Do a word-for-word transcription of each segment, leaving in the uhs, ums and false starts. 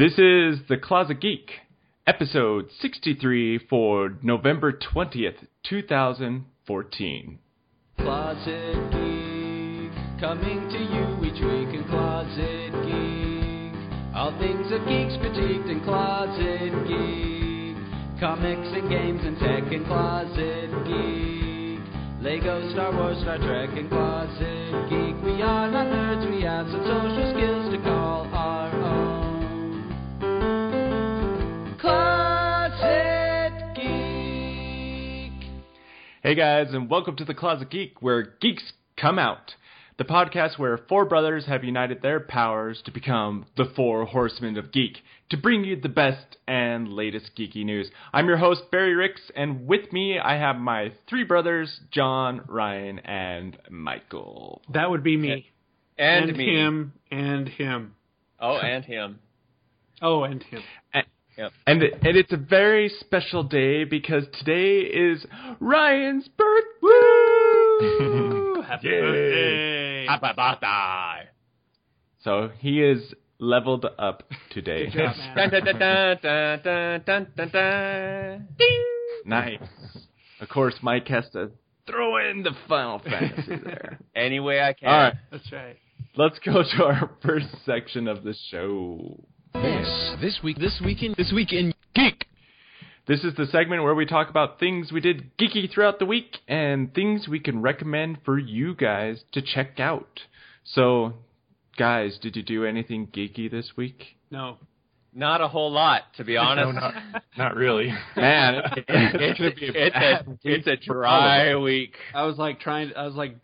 This is The Closet Geek, episode sixty-three for November twentieth, twenty fourteen. Closet Geek, coming to you each week in Closet Geek. All things of geeks critiqued in Closet Geek. Comics and games and tech in Closet Geek. Lego, Star Wars, Star Trek in Closet Geek. We are not nerds, we have some social skills to call our own. Closet Geek. Hey guys, and welcome to The Closet Geek, where geeks come out. The podcast where four brothers have united their powers to become the Four Horsemen of Geek, to bring you the best and latest geeky news. I'm your host, Barry Ricks, and with me I have my three brothers, John, Ryan, and Michael. That would be me. And, and me. him, and him. Oh, and him. Oh, and him. And, Yep. and, and it's a very special day because today is Ryan's birthday! Happy Yay. birthday. Happy birthday. So he is leveled up today. Good job, man. Dun, dun, dun, dun, dun, dun, dun, dun. Ding. Nice. Of course, Mike has to throw in the Final Fantasy there. Any way I can. All right, That's right. let's go to our first section of the show. This, this week, this weekend, this weekend, geek. This is the segment where we talk about things we did geeky throughout the week and things we can recommend for you guys to check out. So, guys, did you do anything geeky this week? No. Not a whole lot, to be honest. No, not, not really. Man, it- it's gonna be a it's, bad a, week it's a for all of us. dry week. I was like trying, I was like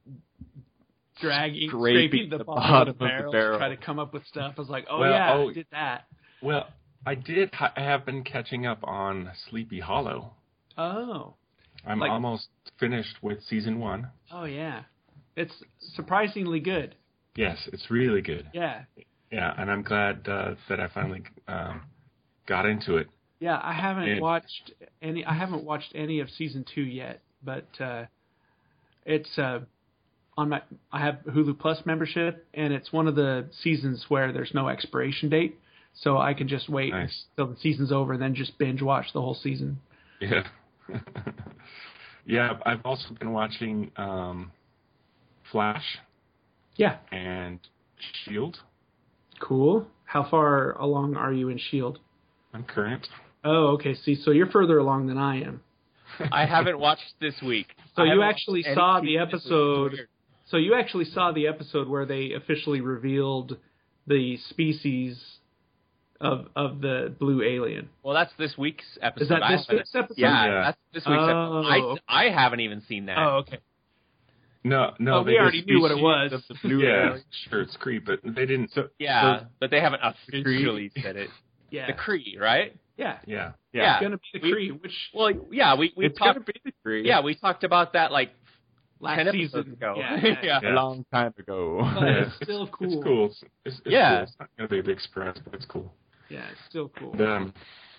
dragging, Scraping scraping the, the bottom, bottom of the of the barrel, barrel. to try to come up with stuff. I was like, oh Well, yeah, oh. I did that. Well, I did. I have been catching up on Sleepy Hollow. Oh. I'm Like- almost finished with season one. Oh yeah. It's surprisingly good. Yes, it's really good. Yeah. Yeah, and I'm glad uh, that I finally um, got into it. Yeah, I haven't And- watched any. I haven't watched any of season two yet, but uh, it's uh, on my. I have Hulu Plus membership, and it's one of the seasons where there's no expiration date, so I can just wait Nice. till the season's over and then just binge watch the whole season. Yeah. Yeah, I've also been watching um, Flash Yeah, and Shield. cool. How far along are you in Shield? I'm current. Oh, okay. See, so you're further along than I am. I haven't watched this week. So I you haven't actually watched any saw T V the this week. episode. Weird. So you actually saw the episode where they officially revealed the species of of the blue alien. Well, that's this week's episode. Is that I this haven't- week's episode? Yeah, Yeah. that's this week's Oh, episode. okay. I, I haven't even seen that. Oh, okay. No, no. Oh, we they already just- knew what it was. Of the blue Yeah, alien. sure, it's creep, but they didn't. So, Yeah, so- but they haven't officially said it. Yeah. The Kree, right? Yeah. Yeah. yeah. It's gonna be the We- Kree, which Well, yeah, we we It's talked. gonna be the Kree. Yeah, we talked about that like last ten episodes season ago. Yeah. yeah. a long time ago. But Yeah, it's still cool. It's cool. It's, it's, it's Yeah. cool. It's not going to be a big surprise, but it's cool. Yeah, it's still cool. And, um,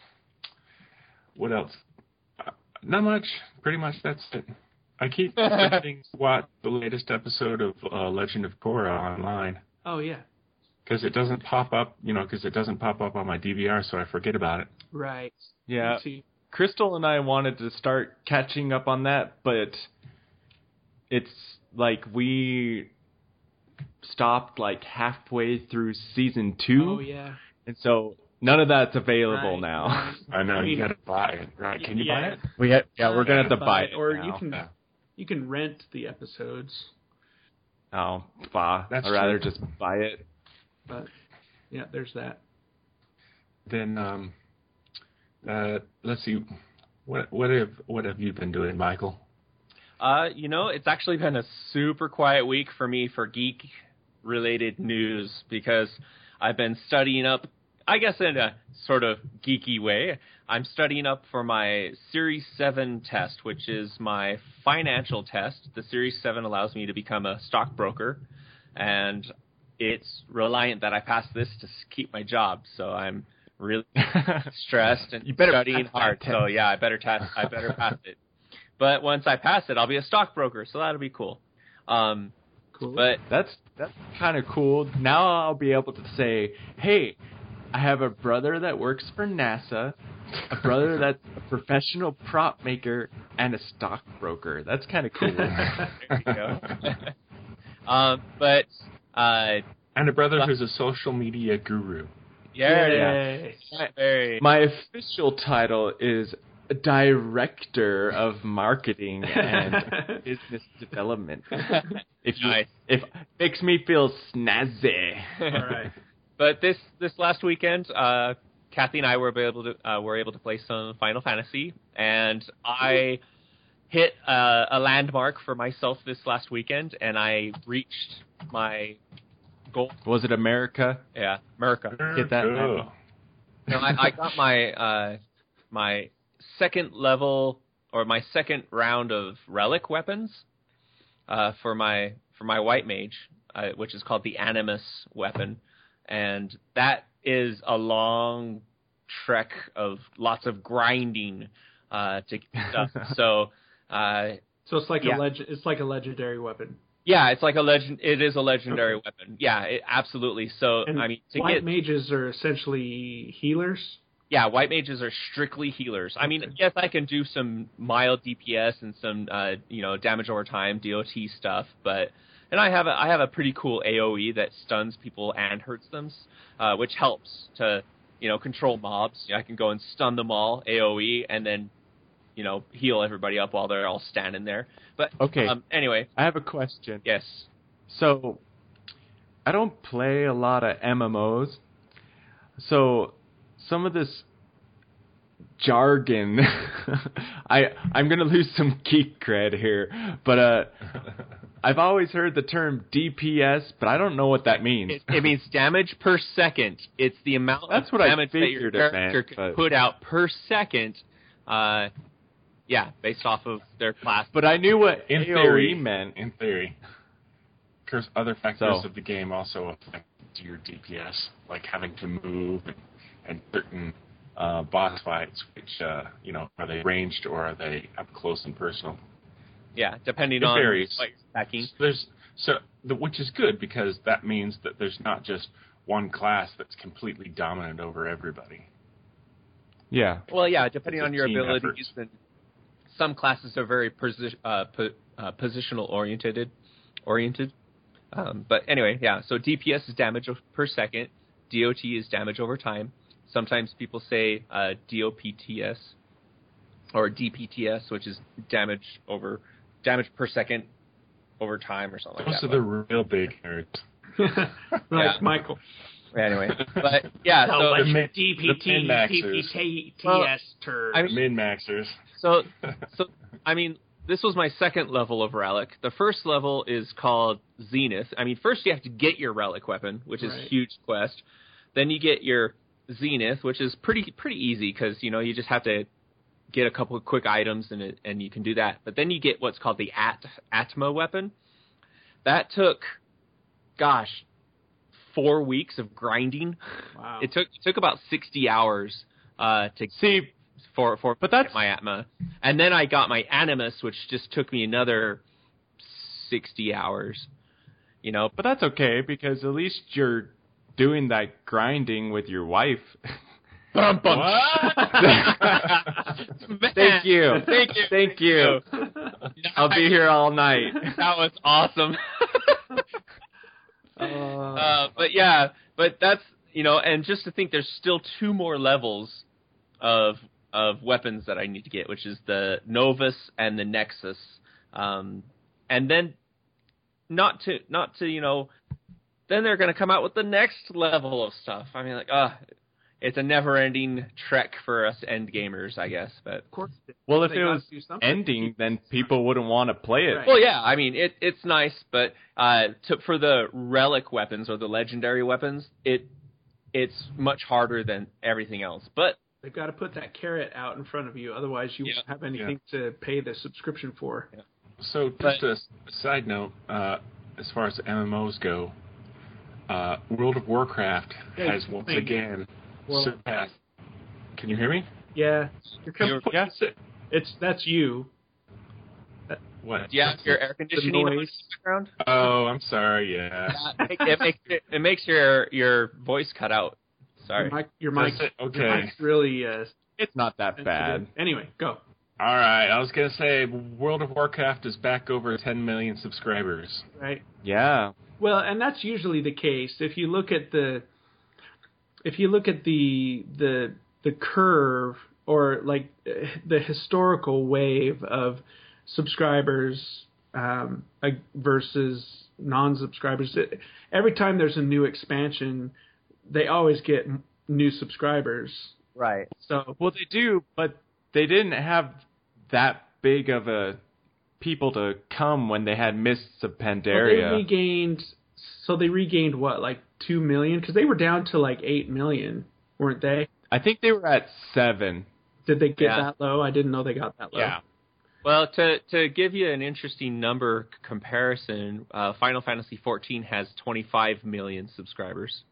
what else? Uh, not much. Pretty much that's it. I keep expecting to watch the latest episode of uh, Legend of Korra online Oh yeah. because it doesn't pop up, you know, because it doesn't pop up on my D V R, so I forget about it. Right. Yeah. Me too. Crystal and I wanted to start catching up on that, but it's like we stopped like halfway through season two, Oh yeah. and so none of that's available Right, now. right. I know I mean- you got to buy it, right? Can you buy Yeah. it? We ha- yeah, we're gonna have to Buy buy it, it, or now. you can Yeah. you can rent the episodes, Oh, bah. That's I'd rather true. just buy it. but yeah, there's that. Then um, uh, let's see. What what have what have you been doing, Michael? Uh, you know, it's actually been a super quiet week for me for geek-related news because I've been studying up, I guess in a sort of geeky way, I'm studying up for my Series seven test, which is my financial test. The Series seven allows me to become a stockbroker, and it's reliant that I pass this to s- keep my job, so I'm really stressed and You better studying pass that hard. test. So yeah, I better test. I better pass it. But once I pass it, I'll be a stockbroker, so that'll be cool. Um, Cool. but That's that's kind of cool. Now I'll be able to say, hey, I have a brother that works for NASA, a brother that's a professional prop maker, and a stockbroker. That's kind of cool. There you go. um, but uh, And a brother who's a social media guru. yeah, Yay. yeah. Very. My official title is Director of Marketing and Business Development. If you, Nice. if makes me feel snazzy. All right. But this this last weekend, uh, Kathy and I were able to uh, were able to play some Final Fantasy, and I hit uh, a landmark for myself this last weekend, and I reached my goal. Was it America? Yeah, America. Get that, Cool. man. No, I, I got my uh, my second level or my second round of relic weapons uh, for my for my white mage, uh, which is called the Animus weapon, and that is a long trek of lots of grinding uh, to get stuff. so. Uh, So it's like Yeah. a leg- It's like a legendary weapon. yeah, it's like a legend. It is a legendary weapon. Yeah, it, absolutely. So And I mean, to white get mages are essentially healers. yeah, white mages are strictly healers. I mean, Okay. yes, I can do some mild D P S and some uh, you know damage over time D O T stuff, but and I have a I have a pretty cool A O E that stuns people and hurts them, uh, which helps to you know control mobs. I can go and stun them all A O E and then you know heal everybody up while they're all standing there. But Okay. um, anyway, I have a question. yes. So, I don't play a lot of M M Os, so some of this jargon, I I'm gonna lose some geek cred here, but uh, I've always heard the term D P S, but I don't know what that means. It, it means damage per second. It's the amount That's of what I damage that your figured it character meant, can but- put out per second. Uh, yeah, based off of their class. But I knew what In A O E theory, meant. in theory, because other factors So- of the game also affect your D P S, like having to move and, and certain uh, boss fights, which uh, you know, are they ranged or are they up close and personal? Yeah, depending It on varies. what you're attacking. There's so the, which is good because that means that there's not just one class that's completely dominant over everybody. Yeah. Well, yeah, depending It's a on your team abilities. effort. And some classes are very posi- uh, po- uh, positional oriented. Oriented. Um, but anyway, yeah. So D P S is damage per second. D O T is damage over time. Sometimes people say uh, D O P T S or D P T S, which is damage over damage per second over time or something Those like are that. the real big nerds. like Yeah. Michael. But anyway, but yeah. So So what's your min- D P T, the min-maxers. D P T, Well, T S turd? I mean- Min maxers. So, so I mean, this was my second level of relic. The first level is called Zenith. I mean, first you have to get your relic weapon, which is Right. a huge quest. Then you get your Zenith, which is pretty pretty easy because you know you just have to get a couple of quick items and it, and you can do that. But then you get what's called the At Atma weapon. That took, gosh, four weeks of grinding. Wow. It took it took about sixty hours uh, to See, for for But that's- my Atma, and then I got my Animus, which just took me another sixty hours. You know, but that's okay because at least you're doing that grinding with your wife. Bum, bum. What? Man, Thank you. thank you, Thank you. I'll be here all night. That was awesome. Uh, uh, but yeah, but that's you know, and just to think, there's still two more levels of of weapons that I need to get, which is the Novus and the Nexus, um, and then not to not to you know, then they're going to come out with the next level of stuff. I mean, like, ah, uh, it's a never-ending trek for us end gamers, I guess. But of course. Well, if They it gotta was do something. ending, then people wouldn't want to play it. Right. well, yeah, I mean, it it's nice, but uh, to, for the relic weapons or the legendary weapons, it it's much harder than everything else. But They've got to put that carrot out in front of you, otherwise you Yeah. won't have anything to pay the subscription for. So But- just a s- side note, uh, as far as M M Os go, uh, World of Warcraft Yeah, has once thank you. again Well- surpassed. Can you hear me? Yeah, you're coming. You're- Yeah. It's that's you. What? do you have your air conditioning on in noise. the background? Oh, I'm sorry. Yeah. Uh, it, it makes it, it makes your your voice cut out. Sorry. Your mic, your mic, That's it. Okay. your mic's really. Uh, It's not that bad. Anyway, go. All right, I was gonna say World of Warcraft is back over ten million subscribers. Right. Yeah. Well, and that's usually the case. If you look at the, if you look at the the the curve or like the historical wave of subscribers um, versus non-subscribers, every time there's a new expansion, they always get new subscribers. Right. So Well, they do, but they didn't have that big of a people to come when they had Mists of well, Pandaria. they regained. So they regained what, like two million? Because they were down to like eight million, weren't they? I think they were at seven. Did they get Yeah. that low? I didn't know they got that low. Yeah. Well, to to give you an interesting number comparison, uh, Final Fantasy fourteen has twenty-five million subscribers,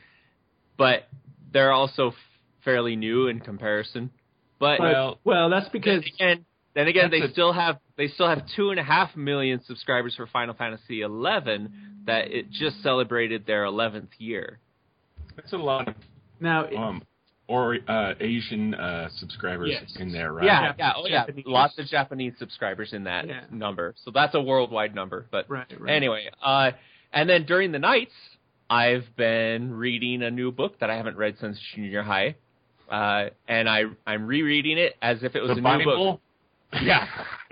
but they're also f- fairly new in comparison. But But, Well, well, that's then because again, then again, they That's a- still have they still have two and a half million subscribers for Final Fantasy eleven. That it just celebrated their eleventh year. that's a lot of now it- um or uh, Asian uh, subscribers Yes. in there, right? Yeah, Jap- yeah, oh yeah, Japanese. lots of Japanese subscribers in that Yeah. number. So that's a worldwide number. But right, right. anyway, uh, and then during the nights, I've been reading a new book that I haven't read since junior high, uh, and I I'm rereading it as if it was The a new Bible. book. Yeah,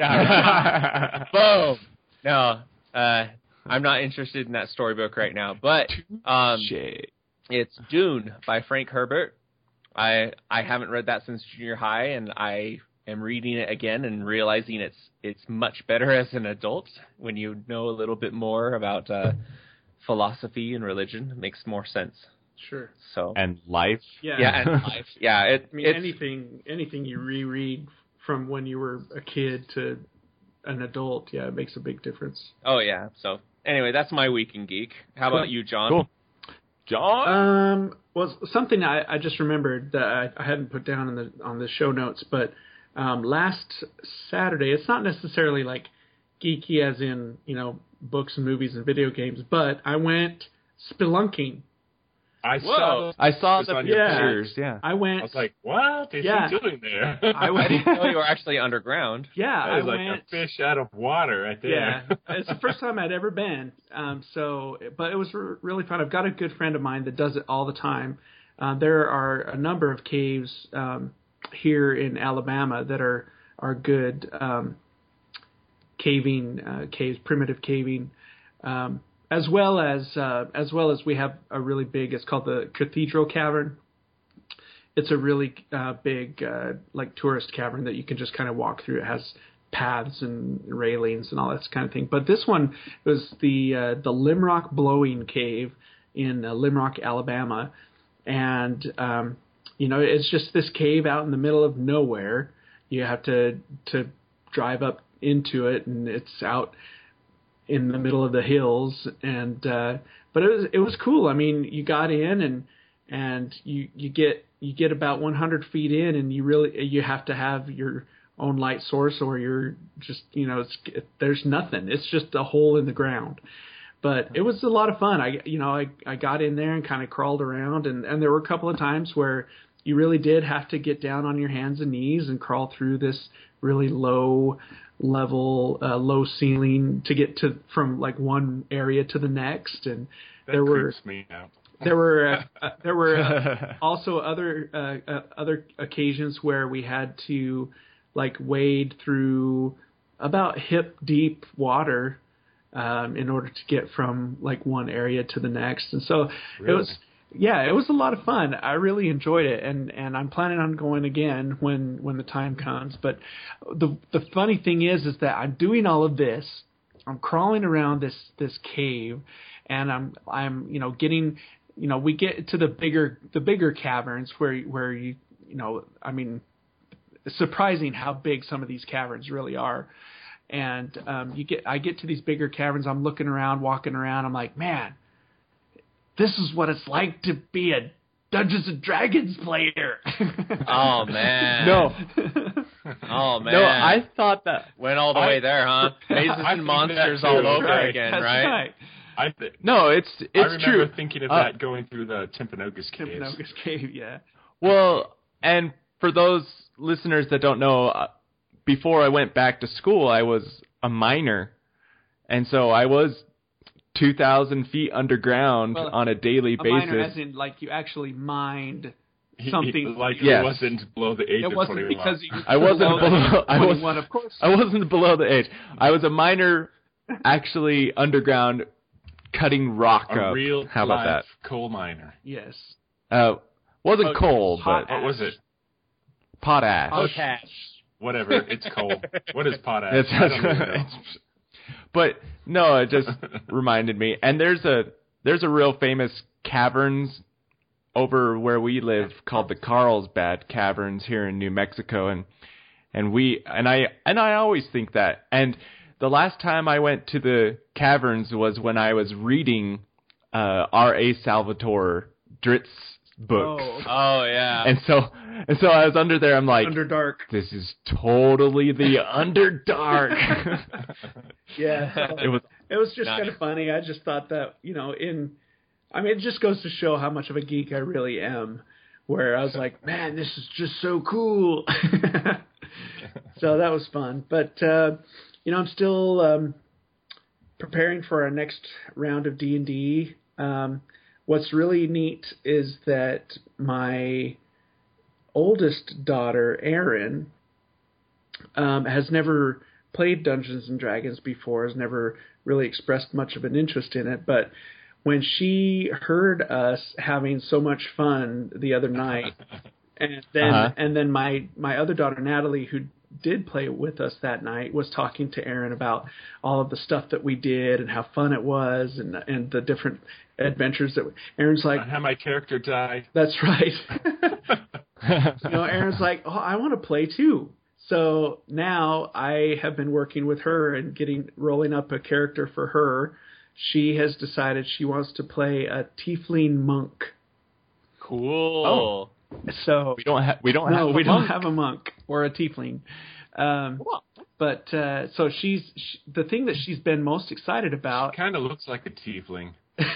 yeah. Boom. No, uh, I'm not interested in that storybook right now, but um, Shit. it's Dune by Frank Herbert. I I haven't read that since junior high, and I am reading it again and realizing it's it's much better as an adult when you know a little bit more about uh, philosophy and religion. It makes more sense. Sure. So And life. Yeah. yeah, and life. Yeah, it, I mean, it's anything anything you reread from when you were a kid to an adult, yeah, it makes a big difference. oh yeah. So anyway, that's my week in geek. How about you, John? Cool. John? Um, well, something I, I just remembered that I, I hadn't put down in the on the show notes, but um, last Saturday, it's not necessarily like geeky as in, you know, books and movies and video games, but I went spelunking. I Whoa. saw. I saw It was the on your pictures, yeah. I went. I was like, "What is Yeah. he doing there?" I I went. didn't know you were actually underground. Yeah, That I is like went. a fish out of water right there. Yeah, it's the first time I'd ever been. Um, so, but it was r- really fun. I've got a good friend of mine that does it all the time. Uh, there are a number of caves um, here in Alabama that are are good um, caving uh, caves, primitive caving, um, as well as uh, as well as we have a really big. It's called the Cathedral Cavern. It's a really uh, big uh, like tourist cavern that you can just kind of walk through. It has paths and railings and all that kind of thing. But this one was the uh, the Limrock Blowing Cave in uh, Limrock, Alabama, and um, you know, it's just this cave out in the middle of nowhere. You have to to drive up into it, and it's out in the middle of the hills. And uh, but it was it was cool. I mean, you got in and and you you get you get about one hundred feet in, and you really you have to have your own light source, or you're just, you know, it's, it, there's nothing. It's just a hole in the ground. But it was a lot of fun. I, you know, I, I got in there and kind of crawled around, and, and there were a couple of times where you really did have to get down on your hands and knees and crawl through this really low level, uh, low ceiling to get to from like one area to the next. And That there were creeps me out. there were uh, uh, there were uh, also other uh, uh, other occasions where we had to like wade through about hip deep water um, in order to get from like one area to the next. And so Really? it was, yeah, it was a lot of fun. I really enjoyed it, and, and I'm planning on going again when, when the time comes. But the the funny thing is, is that I'm doing all of this. I'm crawling around this this cave, and I'm I'm you know getting you know we get to the bigger the bigger caverns where where you you know I mean. It's surprising how big some of these caverns really are. And um, you get, I get to these bigger caverns. I'm looking around, walking around. I'm like, man, this is what it's like to be a Dungeons and Dragons player. Oh man. No. Oh man. No, I thought that. went all the I- way there, huh? Mazes I've and seen monsters that all too. over Right, again, that's right? right. I th- no, it's it's I remember true. thinking of Uh, that going through the Timpanogos caves. Timpanogos Cave, yeah. Well, and for those listeners that don't know, uh, before I went back to school, I was a miner, and so I was two thousand feet underground Well, on a daily A basis. miner, as in like you actually mined He- something. he, like Yes. he wasn't below the age it of wasn't twenty-one. because you I wasn't below the below- age of I was- twenty-one, of course. I wasn't below the age. I was a miner, actually underground, cutting rock a up. real How about live coal miner. Yes. that? Uh, wasn't Oh, coal, hot but What was it? potash. Potash. Whatever. It's coal. What is potash? It's- I don't even know. it's- But no, it just reminded me. And there's a there's a real famous caverns over where we live called the Carlsbad Caverns here in New Mexico, and and we and I and I always think that. And the last time I went to the caverns was when I was reading uh, R A Salvatore Dritt's books. Oh, Oh yeah. And so and so I was under there. I'm like, Underdark. this is totally the Underdark. Yeah. so It was It was just Nice. kind of funny. I just thought that, you know, in, I mean, it just goes to show how much of a geek I really am, where I was like, man, this is just so cool. So that was fun. But, uh, you know, I'm still um, preparing for our next round of D and D. Um, what's really neat is that my oldest daughter, Erin, um, has never played Dungeons and Dragons before, has never really expressed much of an interest in it, but when she heard us having so much fun the other night, and then Uh-huh. and then my my other daughter Natalie, who did play with us that night, was talking to Erin about all of the stuff that we did and how fun it was, and and the different adventures that we, Erin's like, How my character died. that's right. You know, Erin's like, oh, I want to play too. So now I have been working with her and getting rolling up a character for her. She has decided she wants to play a tiefling monk. Cool. So we don't have we don't no, have we a don't monk. have a monk or a tiefling. Um, but uh, so she's she, the thing that she's been most excited about. Kind of looks like a tiefling.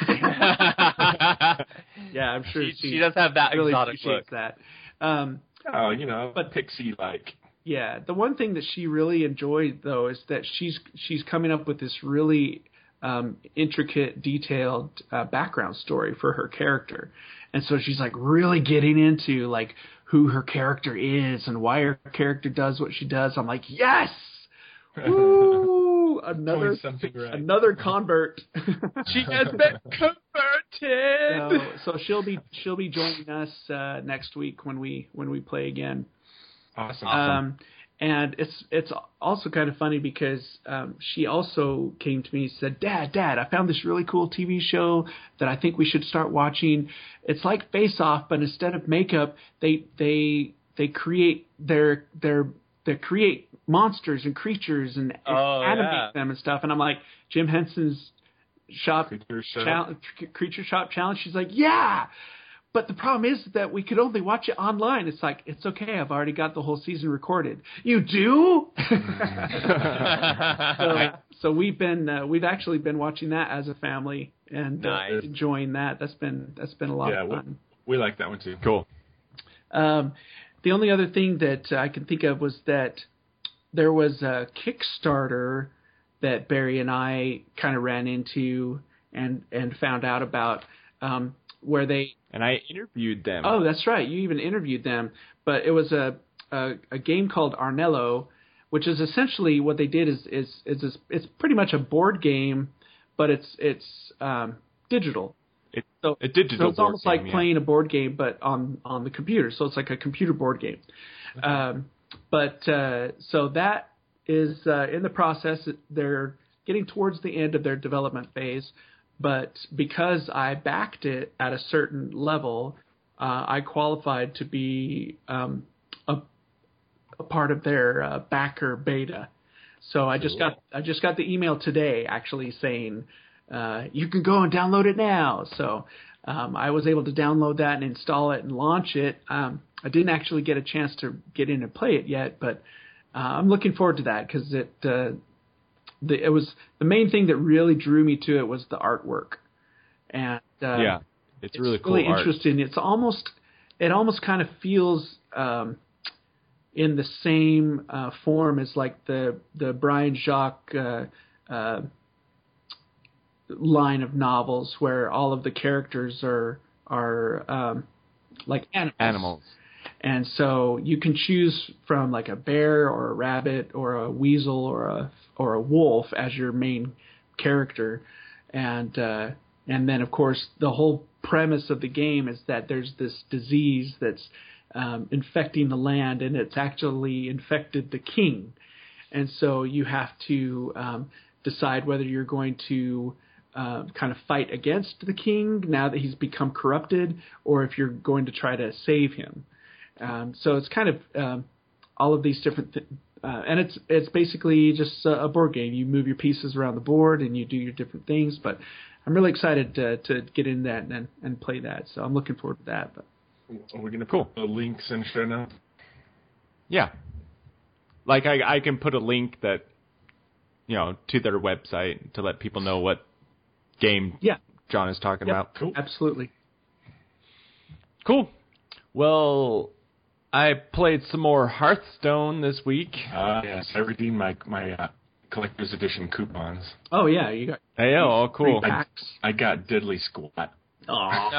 Yeah, I'm sure she, she, she does have that really exotic appreciates look. that. Um, Oh, you know, But- pixie-like. Yeah, the one thing that she really enjoyed though is that she's she's coming up with this really um, intricate, detailed uh, background story for her character, and so she's like really getting into like who her character is and why her character does what she does. I'm like, yes, woo, another Doing something right. another convert. She has been converted. so, so she'll be she'll be joining us uh, next week when we when we play again. Awesome. Um, and it's it's also kind of funny because um, she also came to me and said, Dad, Dad, I found this really cool T V show that I think we should start watching. It's like Face Off, but instead of makeup, they they they create their their they create monsters and creatures and, and Oh, animate yeah. them and stuff. And I'm like, Jim Henson's shop Creature show. chal- creature shop challenge. She's like, yeah. But the problem is that we could only watch it online. It's like, it's okay. I've already got the whole season recorded. You do? so, so we've been, uh, we've actually been watching that as a family and uh, Nice. enjoying that. That's been, that's been a lot Yeah, of we, fun. we like that one too. Cool. Um, the only other thing that I can think of was that there was a Kickstarter that Barry and I kind of ran into and, and found out about, um, where they, And I interviewed them. oh, that's right. You even interviewed them, but it was a, a, a game called Arnello, which is essentially what they did is, is, is, is it's pretty much a board game, but it's, it's, um, digital. It- so, a digital so it's board almost game, like yeah. playing a board game, but on, on the computer. So it's like a computer board game. Um, but, uh, so that is, uh, in the process. They're getting towards the end of their development phase. But because I backed it at a certain level, uh, I qualified to be um, a, a part of their uh, backer beta. So I just got I just got the email today actually saying uh, you can go and download it now. So um, I was able to download that and install it and launch it. Um, I didn't actually get a chance to get in and play it yet, but uh, I'm looking forward to that because it. Uh, the it was the main thing that really drew me to it was the artwork, and uh, yeah, it's, it's really cool. really art. interesting. It's almost it almost kind of feels um, in the same uh, form as like the the Brian Jacques uh, uh, line of novels, where all of the characters are are um, like animals. Animals. And so you can choose from like a bear or a rabbit or a weasel or a or a wolf as your main character, and uh, and then of course the whole premise of the game is that there's this disease that's um, infecting the land, and it's actually infected the king, and so you have to um, decide whether you're going to uh, kind of fight against the king now that he's become corrupted, or if you're going to try to save him. Um, so it's kind of um, all of these different, th- uh, and it's it's basically just a, a board game. You move your pieces around the board and you do your different things. But I'm really excited to, to get in that and and play that. So I'm looking forward to that. But Are we going to Cool. put the links in show notes? Yeah, like I I can put a link that you know to their website to let people know what game yeah, John is talking Yep. about. Cool. absolutely. Cool. Well, I played some more Hearthstone this week. Uh, yes, I redeemed my my uh, collector's edition coupons. Oh yeah, you got Hey, oh, cool. three packs. I got Diddly Squat. Oh,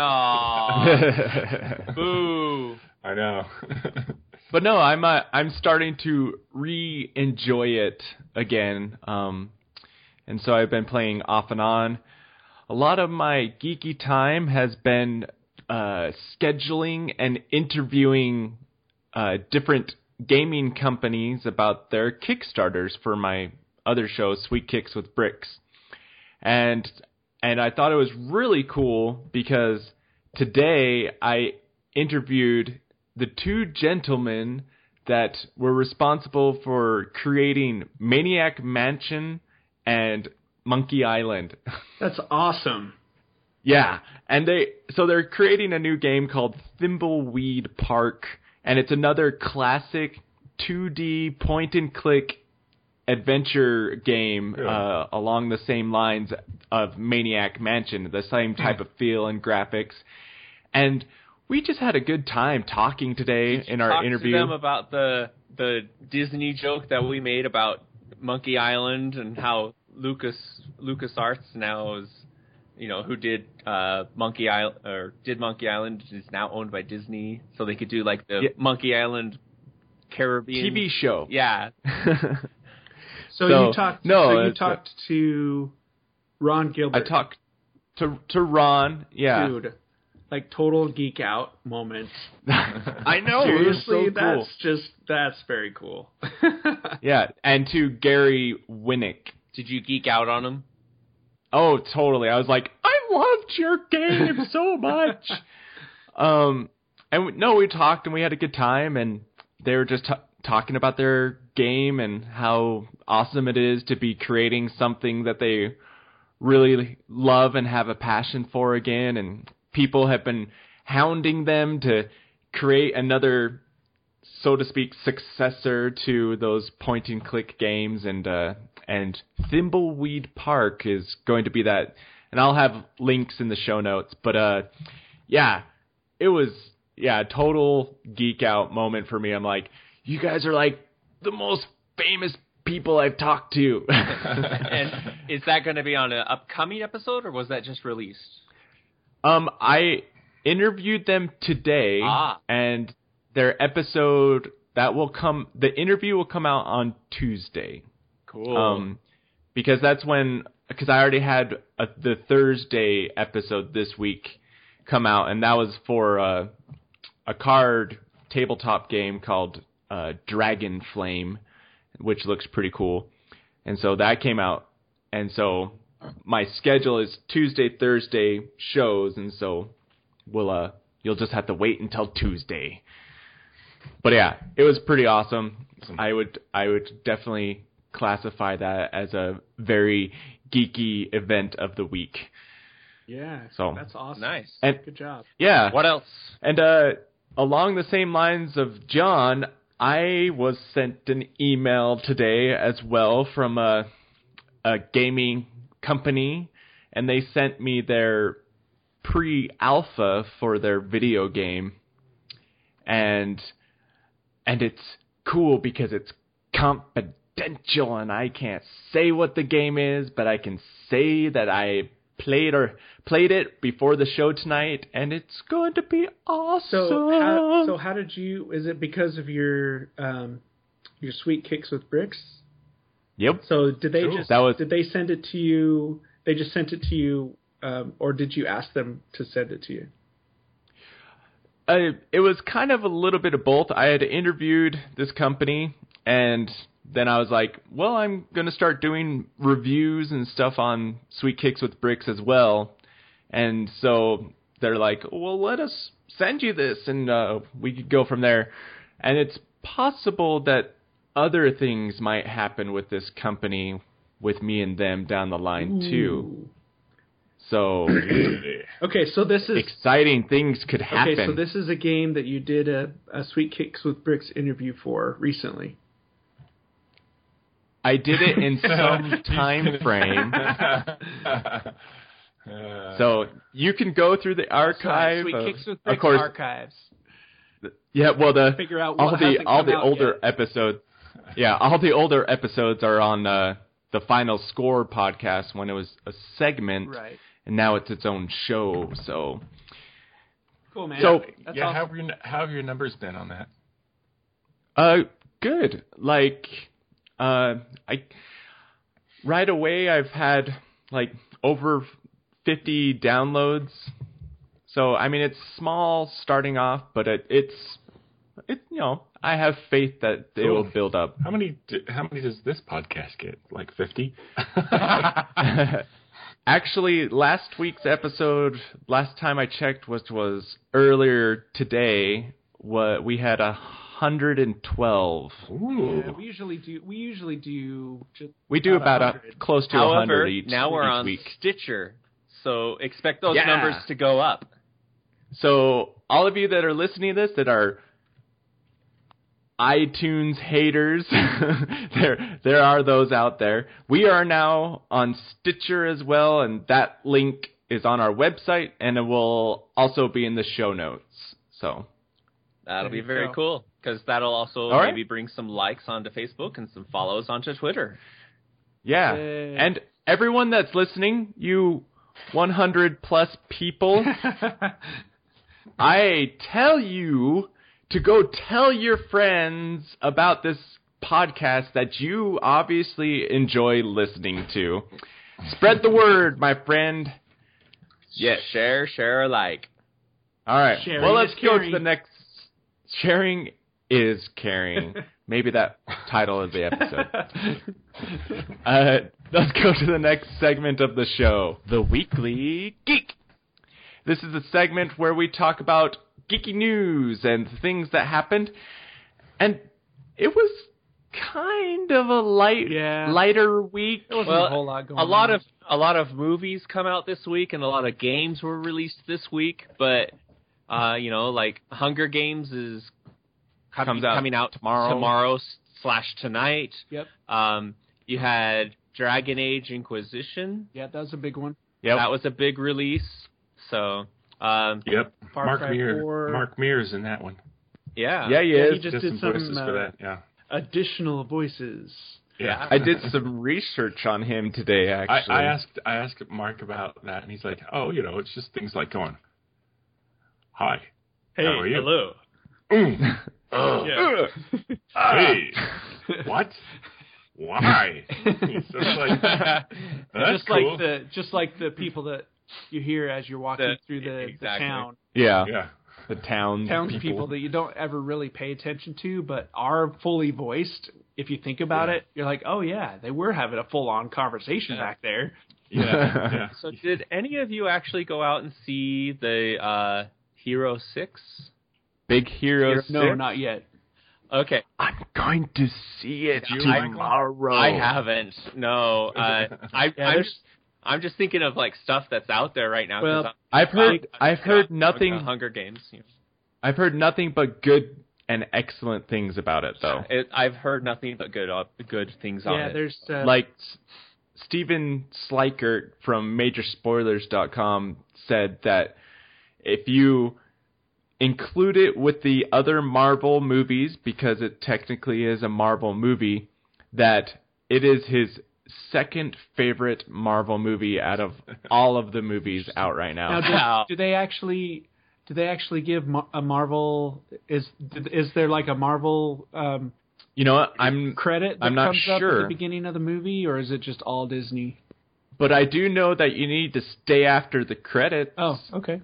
Aw, boo. I know. But no, I'm uh, I'm starting to re-enjoy it again, um, and so I've been playing off and on. A lot of my geeky time has been uh, scheduling and interviewing uh, different gaming companies about their Kickstarters for my other show, Sweet Kicks with Bricks, and and I thought it was really cool because today I interviewed the two gentlemen that were responsible for creating Maniac Mansion and Monkey Island. that's awesome. Yeah, and they so they're creating a new game called Thimbleweed Park, and it's another classic two D point and click adventure game Yeah. uh, along the same lines of Maniac Mansion, the same type of feel and graphics. And we just had a good time talking today Did you in our talk interview. to them about the the Disney joke that we made about Monkey Island and how Lucas LucasArts now is, you know, who did uh, Monkey Island or did Monkey Island is now owned by Disney, so they could do like the Yeah. Monkey Island Caribbean T V show. Yeah, So, So, you talked. no, so you it's, uh, talked to Ron I Gilbert. talked to to Ron. Yeah, Dude, like total geek out moment. I know. It was Seriously, so cool. that's just that's very cool. Yeah, and to Gary Winnick. did you geek out on them? Oh, totally. I was like, I loved your game so much. um, and we, no, we talked and we had a good time, and they were just t- talking about their game and how awesome it is to be creating something that they really love and have a passion for again. And people have been hounding them to create another, so to speak, successor to those point and click games, and uh, and Thimbleweed Park is going to be that. And I'll have links in the show notes. But uh, yeah, it was yeah total geek out moment for me. I'm like, you guys are like the most famous people I've talked to. And is that going to be on an upcoming episode, or was that just released? Um, I interviewed them today, Ah. and their episode that will come. The interview will come out on Tuesday. Cool. Um, because that's when because I already had a, the Thursday episode this week come out, and that was for uh, a card tabletop game called uh, Dragon Flame, which looks pretty cool. And so that came out, and so my schedule is Tuesday, Thursday shows, and so we'll uh you'll just have to wait until Tuesday. But yeah, it was pretty awesome. I would I would definitely classify that as a very geeky event of the week. Yeah, So- that's awesome. Nice. And Good job. yeah, What else? and uh, along the same lines of John, I was sent an email today as well from a a gaming company, and they sent me their pre-alpha for their video game, and and it's cool because it's confidential, and I can't say what the game is, but I can say that I played or played it before the show tonight, and it's going to be awesome. So how, so how did you? Is it because of your um, your Sweet Kicks with Bricks? Yep. So did they Cool. just That was- did they send it to you? They just sent it to you, um, or did you ask them to send it to you? Uh, it was kind of a little bit of both. I had interviewed this company, and then I was like, well, I'm going to start doing reviews and stuff on Sweet Kicks with Bricks as well. And so they're like, well, let us send you this, and uh, we could go from there. And it's possible that other things might happen with this company, with me and them down the line, too. So Okay, so this is exciting things could happen. okay. So this is a game that you did a, a Sweet Kicks with Bricks interview for recently. I did it in some time frame. Uh, So you can go through the archive. Sweet of, Kicks with of Bricks course, archives. yeah. Well, the Figure out all what the hasn't all come the out older yet. episodes. Yeah, all the older episodes are on uh, the Final Score podcast when it was a segment, Right. and now it's its own show. So Cool, man. So- That's yeah, awesome. how have your how have your numbers been on that? Uh, good. Like, uh, I right away I've had like over fifty downloads. So I mean, it's small starting off, but it, it's it you know I have faith that it Cool. will build up. How many do, how many does this podcast get? Like fifty? Actually, last week's episode, last time I checked, which was earlier today, what we had a hundred and twelve. Ooh. Yeah, we usually do. We usually do. Just We do about a hundred. close to a However, hundred each. now we're each on week. Stitcher, so expect those Yeah. numbers to go up. So all of you that are listening to this that are iTunes haters, there there are those out there. We are now on Stitcher as well, and that link is on our website, and it will also be in the show notes. So That'll There be you very go. cool, because that'll also All right. maybe bring some likes onto Facebook and some follows onto Twitter. yeah, Yay. and everyone that's listening, you one hundred plus people, I tell you to go tell your friends about this podcast that you obviously enjoy listening to. Spread the word, my friend. Yes. Share, share, like. All right. Sharing well, let's is go to caring. the next. Sharing is caring. Maybe that title of the episode. Uh, let's go to the next segment of the show, the Weekly Geek. This is a segment where we talk about geeky news and things that happened, and it was kind of a light, Yeah. lighter week. There wasn't Well, a whole lot going a lot on. of a lot of movies come out this week, and a lot of games were released this week. But uh, you know, like Hunger Games is com- Comes out coming out tomorrow. tomorrow slash tonight. Yep. Um, you had Dragon Age Inquisition. Yeah, that was a big one. Yep. That was a big release. So um, Yep. Far Mark Cry Meir. four. Mark Meir's in that one. yeah, yeah, he Yeah, is. he just Did did some some voices uh, for that. Yeah. additional voices. Yeah. I did some research on him today, I, actually. I asked I asked Mark about that, and he's like, "Oh, you know, it's just things like going, hi, Hey, how are you? hello. Mm. Oh, Yeah. hey, what? Why?" It's just like, that's just cool. like the just like the people that you hear as you're walking The- through the, the exactly. town. yeah, yeah. the town Townspeople that you don't ever really pay attention to, but are fully voiced. If you think about Yeah. it, you're like, oh yeah, they were having a full on conversation Yeah. back there. Yeah, yeah. So did any of you actually go out and see the uh, Hero six? Big Hero No, six? not yet. Okay, I'm going to see it You, tomorrow. I haven't. No, uh, I, Yeah, I'm there's- just I'm just thinking of like stuff that's out there right now. 'cause Well, I'm- I've heard I'm- I've heard I'm- nothing uh, Hunger Games. you know. I've heard nothing but good and excellent things about it though. It, I've heard nothing but good uh, good things on Yeah, it. there's uh, Like s- Steven Slikert from Major Spoilers dot com said that if you include it with the other Marvel movies, because it technically is a Marvel movie, that it is his second favorite Marvel movie out of all of the movies out right now. Now, do, Wow. do they actually do they actually give Mar- a Marvel is is there like a Marvel um, You know what? I'm credit that I'm not comes up at sure. the beginning of the movie, or is it just all Disney? But I do know that you need to stay after the credits. Oh, okay.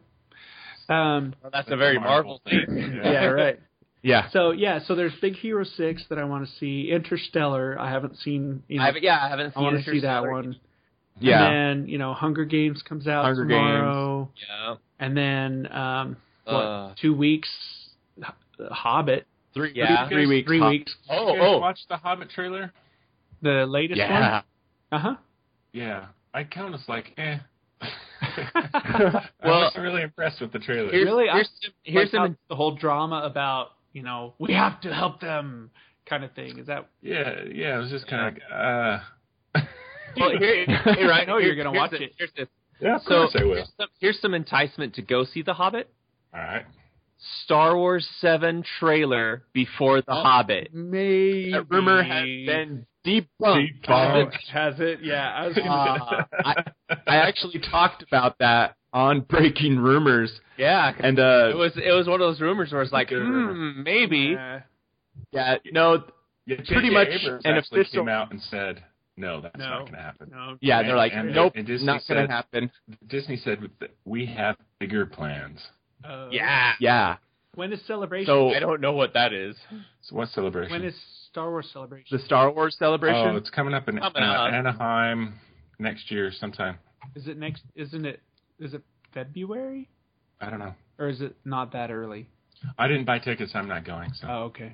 Um, Well, that's a very Marvel thing. yeah, right. Yeah. So yeah, so there's Big Hero Six that I want to see. Interstellar, I haven't seen. You know, I haven't, yeah, I haven't I seen want to see that Interstellar. one. Yeah. And then you know, Hunger Games comes out Hunger tomorrow. Yeah. And then um, what? Uh. two weeks. H- Hobbit. Three, Yeah. three weeks. Three Hop- weeks. Oh, You guys oh. watch the Hobbit trailer? The latest Yeah. one. Uh huh. Yeah. I kind of was like, eh. Well- I wasn't really impressed with the trailer. Here's, Really? here's, some, here's Like how some. the whole drama about you know we have to help them kind of thing. Is that? Yeah, yeah, it was just kind of like, uh. Well, here, hey, Ryan, I know you're here- gonna here's watch the- it. Here's this. Yeah, of So course I will. here's some, here's some enticement to go see The Hobbit. All right. Star Wars seven trailer before The Hobbit. Maybe That rumor has been debunked. Debunked. Has it? Yeah, I was gonna Uh, I, I actually talked about that on Breaking Rumors, Yeah, and uh, it was it was one of those rumors where it's like, Good rumor. hmm, maybe. say. yeah, no, Yeah, pretty J J much Abrams an actually official- came out and said, no, that's No. not going to happen. no. yeah, And- they're like, and- nope, and Disney not gonna said- happen. Disney said that we have bigger plans. Uh, Yeah. Yeah, When is Celebration? so I don't know what that is. So what celebration? when is Star Wars Celebration? the Star Wars celebration. Oh, it's coming up in Coming uh, up. Anaheim next year sometime. Is it next? Isn't it? Is it February? I don't know. Or is it not that early? I didn't buy tickets. I'm not going. So. Oh, okay.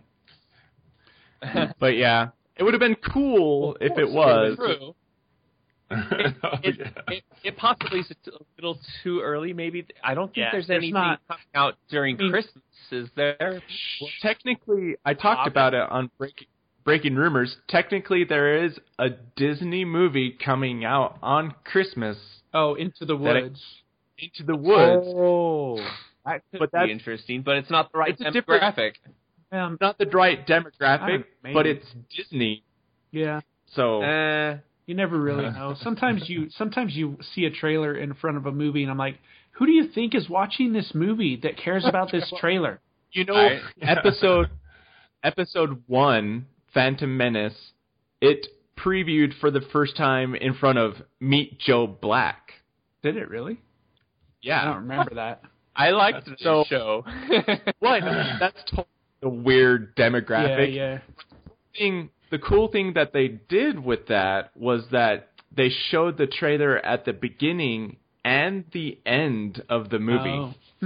But yeah, it would have been cool if it was. True. Oh, It, yeah. it, it possibly is a little too early, maybe. I don't think Yeah, there's there's anything not- coming out during I mean- Christmas, is there? Well, technically, I talked Hobbit. about it on Breaking Breaking Rumors. Technically, there is a Disney movie coming out on Christmas, Oh, Into the That I- Woods. Into the Woods. Oh, that could But be that's- interesting, but it's not the right It's a different- demographic. Um, Not the right demographic, Uh, maybe. but it's Disney, yeah. so Uh, You never really know. Sometimes you sometimes you see a trailer in front of a movie, and I'm like, who do you think is watching this movie that cares about this trailer? you know, I- episode episode one, Phantom Menace, it previewed for the first time in front of Meet Joe Black. Did it really? I Yeah, don't remember that. I liked That's the so- show. what? That's totally a weird Yeah, demographic. yeah. Thing, the cool thing that they did with that was that they showed the trailer at the beginning and the end of the movie. Oh. Hmm.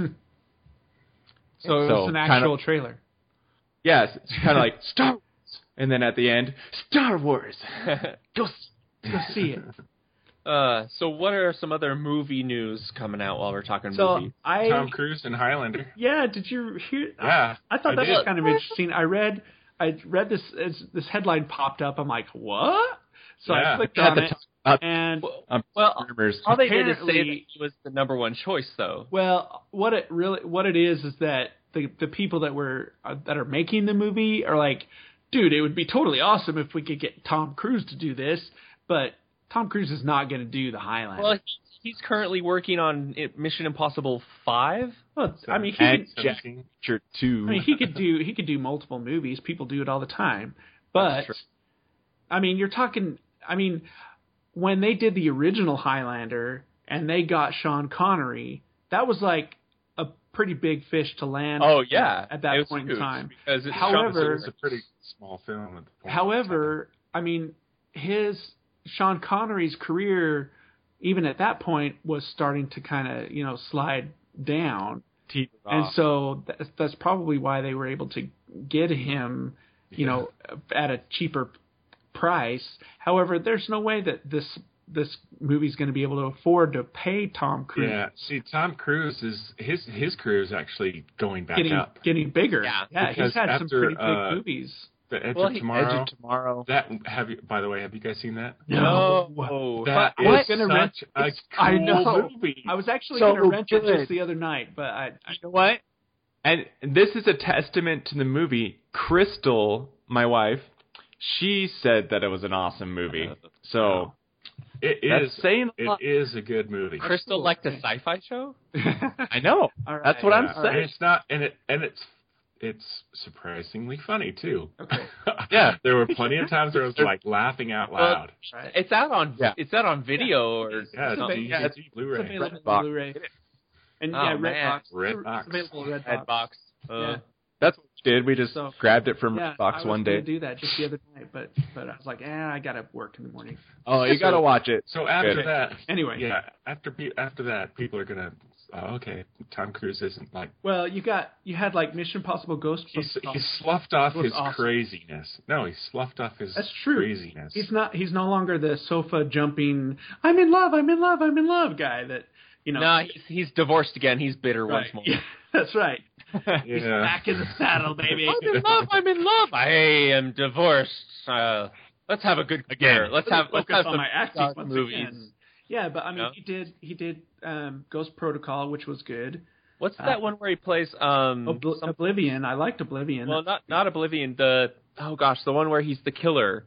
So it So, was an kind actual of- trailer. Yes, it's kind of like Star Wars, and then at the end, Star Wars. Go. s- Go see it. uh, so what are some other movie news coming out while we're talking So movie? I Tom Cruise and Highlander. yeah. Did you hear? Yeah, I, I thought I that was did. kind of interesting. I read I read this as this headline popped up. I'm like, what? So I Yeah. clicked We had on to it, talk about and um, Well, rumors. all they did is say that apparently- he was the number one choice, though. well, what it really what it is is that the the people that were uh, that are making the movie are like, dude, it would be totally awesome if we could get Tom Cruise to do this, but Tom Cruise is not going to do the Highlander. Well, he- he's currently working on it- Mission Impossible five. Well, I mean, he and could, Jack seventeen. Reacher two. I mean, he could do he could do multiple movies. People do it all the time. But That's true. I mean, you're talking. I mean, when they did the original Highlander and they got Sean Connery, that was like a pretty big fish to land. Oh yeah, at that It was point in huge time. because it However- it was a pretty small film. At the point. However, I mean, his Sean Connery's career, even at that point, was starting to kind of you know slide down. Teeth And off. so that's, that's probably why they were able to get him, you know, at a cheaper price. However, there's no way that this this movie's going to be able to afford to pay Tom Cruise. Yeah, see, Tom Cruise is his his career is actually going back Getting up. getting bigger. Yeah, yeah, he's because had some after, pretty big uh, movies. The Edge Well, of he- Tomorrow. Edge of Tomorrow. That have you? By the way, have you guys seen that? No. That But I was is gonna such rent- a it's- cool I know. movie. I was actually So going to rent it good. just the other night, but I, I You know what? And this is a testament to the movie. Crystal, my wife, she said that it was an awesome movie. So It that's is. saying a lot. It is a good movie. Crystal liked a sci-fi show? I know. All right. That's what I'm Yeah, saying. and it's not, and it and it's it's surprisingly funny too. Okay. Yeah. There were plenty of times where I was like laughing out loud. Right. It's out on Yeah. it's out on video or Yeah, it's something. D- yeah, it's It's Blu-ray. available Redbox. on Blu-ray. And Oh, yeah, man. Redbox. Redbox. It's available on Redbox. Headbox. Uh, Yeah. That's what we did. We just So- grabbed it from Yeah, I Redbox was one gonna day. do that just the other night, but but I was like, eh, I gotta work in the morning. Oh, you got to watch it. So after Good. that, Anyway, yeah, after pe- after that, people are gonna. Oh, okay, Tom Cruise isn't like well, you got you had like Mission Impossible Ghost. he's Protocol. he's sloughed off was his awesome. craziness. No, he's sloughed off his That's true. craziness. He's not. He's no longer the sofa jumping. I'm in love. I'm in love. I'm in love guy. That you know. no, he's he's divorced again. He's bitter right. once more. Yeah, that's right. He's Yeah. back in the saddle, baby. I'm in love. I'm in love. I am divorced. Uh, let's have a good Again. Let's have let's focus have on some my acting dark once movies. again. Yeah, but I mean, Yeah. he did. He did um, Ghost Protocol, which was good. What's that Uh, one where he plays um Obl- some- Oblivion. I liked Oblivion. well not not Oblivion, the oh gosh, the one where he's the killer.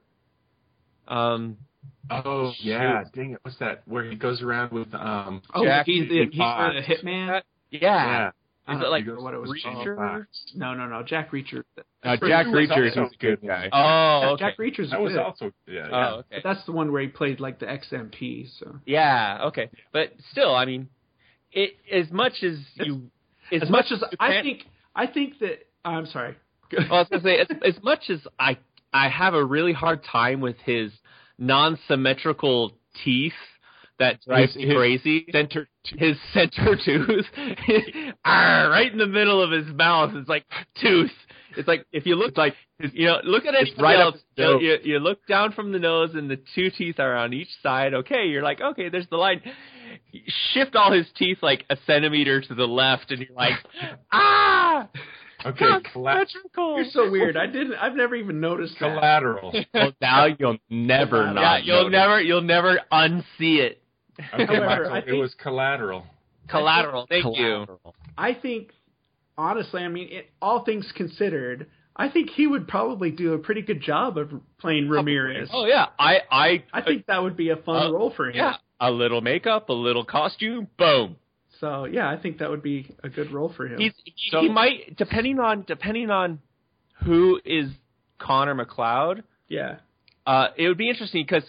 Um Oh yeah, dang it! What's that? Where he goes around with um. oh, Jack he's the, he's Fox. the hitman. yeah. Yeah. I Is don't it like remember what it was Reacher? called. No, no, no. Jack Reacher. Uh, Jack Reacher was Reacher is also a good good. guy. Oh, Yeah, okay. Jack Reacher's That was good. also yeah. yeah. Oh, okay. But that's the one where he played like the X M P. So Yeah, okay. But still, I mean, it as much as you as much as you I can't- think, I think that I'm sorry. well, I was gonna say, as, as much as I I have a really hard time with his non-symmetrical teeth that drives His- me his crazy. Center. His center tooth, ah, right in the middle of his mouth, it's like tooth. It's like if you look like you know, look at it's anybody right up else. his You, nose. you, you look down from the nose, and the two teeth are on each side. Okay, you're like, okay, there's the line. Shift all his teeth like a centimeter to the left, and you're like, ah, Okay, colla- symmetrical. You're so weird. I didn't. I've never even noticed that. collateral. Well, now you'll never Yeah, Yeah, not. you'll notice. never, you'll never unsee it. Okay, However, Michael, I it think- was collateral. Collateral. Thank you. Collateral. I think, honestly, I mean, it, all things considered, I think he would probably do a pretty good job of playing Ramirez. Oh yeah, I, I, I think that would be a fun Uh, role for him. yeah, a little makeup, a little costume, boom. So yeah, I think that would be a good role for him. He's he might depending on depending on who is Connor McLeod. yeah. Uh, it would be interesting because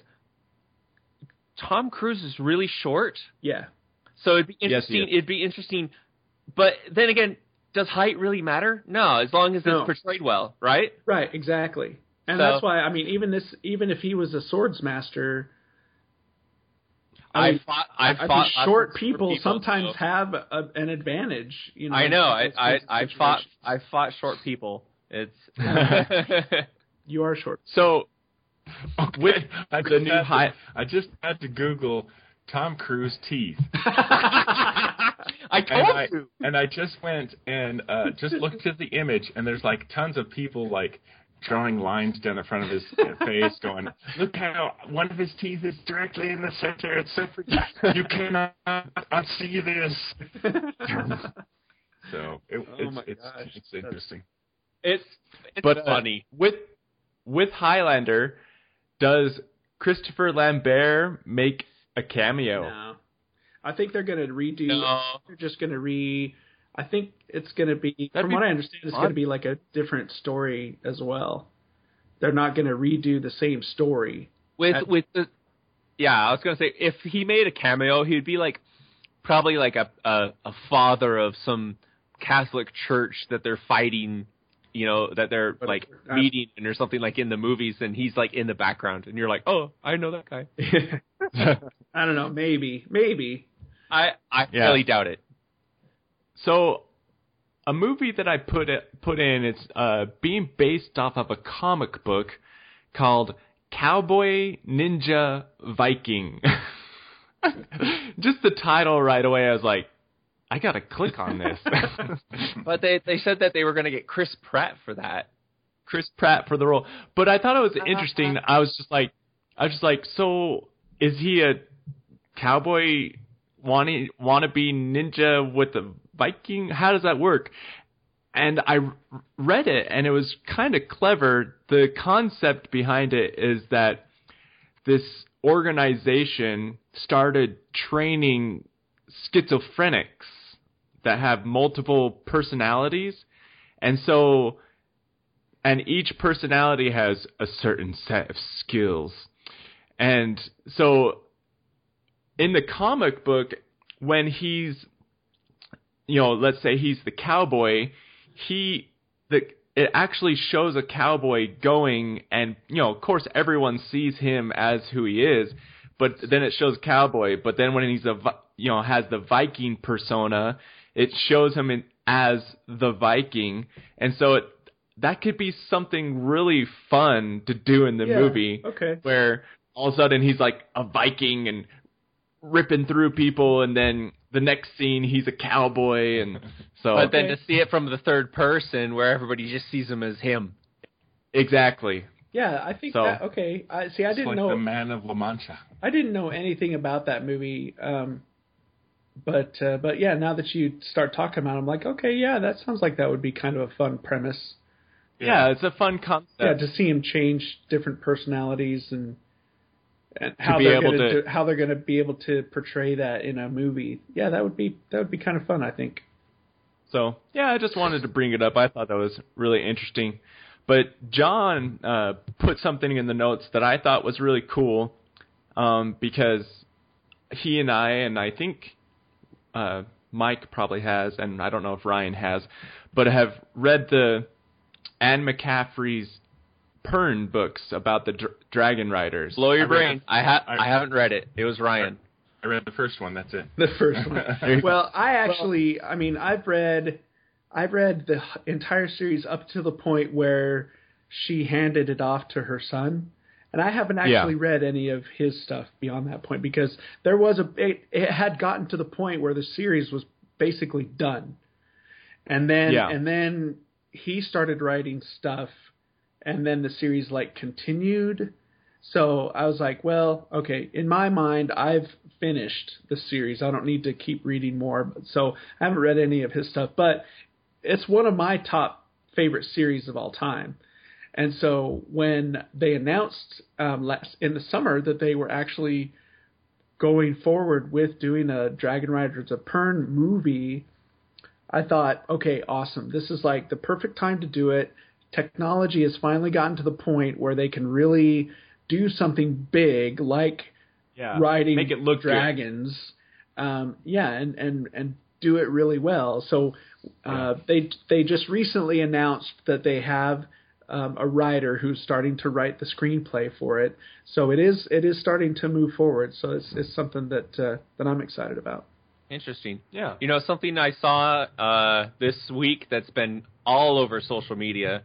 Tom Cruise is really short, Yeah. so it'd be Yes, he interesting. is. it'd be interesting, but then again, does height really matter? No, as long as No. it's portrayed well, right? Right. Exactly. And So- that's why I mean, even this, even if he was a swords master, I I, mean, fought. I I fought. think lots of short people, people, sometimes so- have a, an advantage. You know. I know. I in those I, kinds of I fought. situations. I fought short people. It's. You are short. So Okay, with I the just new had to- high, I just had to Google Tom Cruise teeth, I told and I you. and I just went and uh, just looked at the image, and there's like tons of people like drawing lines down the front of his face, going, "Look how one of his teeth is directly in the center. It's so pretty. You cannot unsee this." So it, Oh it's my it's, gosh, it's interesting. It's. It's but uh, funny. with with Highlander, does Christopher Lambert make a cameo? No. I think they're going to redo. No. They're just going to re. I think it's going to be, That'd from be what I understand, it's fun. going to be like a different story as well. They're not going to redo the same story. With At- with the. Yeah, I was gonna say if he made a cameo, he'd be like probably like a a, a father of some Catholic church that they're fighting. You know, that they're But, like uh, meeting or something like in the movies, and he's like in the background, and you're like, oh, I know that guy. I don't know. Maybe. Maybe. I I Yeah. really doubt it. So, a movie that I put it, put in, it's uh, being based off of a comic book called Cowboy Ninja Viking. Just the title right away, I was like, I gotta click on this. But they they said that they were gonna get Chris Pratt for that. Chris Pratt for the role. But I thought it was interesting. I was just like, I was just like, so is he a cowboy wanna wannabe ninja with a Viking? How does that work? And I read it, and it was kind of clever. The concept behind it is that this organization started training schizophrenics that have multiple personalities. And so, and each personality has a certain set of skills. And so, in the comic book, when he's, you know, let's say he's the cowboy, he, the, it actually shows a cowboy going, and, you know, of course everyone sees him as who he is, but then it shows cowboy. But then when he's a, you know, has the Viking persona, it shows him in, as the Viking. And so it, that could be something really fun to do in the Yeah, movie. okay. Where all of a sudden he's like a Viking and ripping through people, and then the next scene he's a cowboy, and so. But then to see it from the third person, where everybody just sees him as him. Exactly. Yeah, I think So- that. Okay, I see. I It's didn't like know. the Man of La Mancha. I didn't know anything about that movie. Um, but uh, but yeah, now that you start talking about it, I'm like, okay, yeah, that sounds like that would be kind of a fun premise. Yeah, it's a fun concept. Yeah, to see him change different personalities and and how be they're able gonna to- do, how they're going to be able to portray that in a movie. Yeah, that would be that would be kind of fun, I think. So, yeah, I just wanted to bring it up. I thought that was really interesting. But John uh, put something in the notes that I thought was really cool, um, because he and I, and I think uh, Mike probably has, and I don't know if Ryan has, but have read the Anne McCaffrey's Pern books about the dr- Dragon Riders. Blow your I read brain. it. I, ha- I- I haven't read it. It was Ryan. I read the first one. That's it. The first one. Well, I actually, I mean, I've read, I've read the entire series up to the point where she handed it off to her son, and I haven't actually Yeah. read any of his stuff beyond that point because there was a, it, it had gotten to the point where the series was basically done, and then Yeah. and then he started writing stuff, and then the series like continued. So I was like, well, okay, in my mind, I've finished the series. I don't need to keep reading more. So I haven't read any of his stuff, but it's one of my top favorite series of all time. And so when they announced um, last, in the summer that they were actually going forward with doing a Dragon Riders of Pern movie, I thought, okay, awesome. This is like the perfect time to do it. Technology has finally gotten to the point where they can really do something big like Yeah. riding Make it look good. dragons. Um, yeah, and, and, and do it really well. So uh, they they just recently announced that they have um, a writer who's starting to write the screenplay for it. So it is it is starting to move forward. So it's it's something that uh, that I'm excited about. Interesting. Yeah. You know, something I saw uh, this week that's been all over social media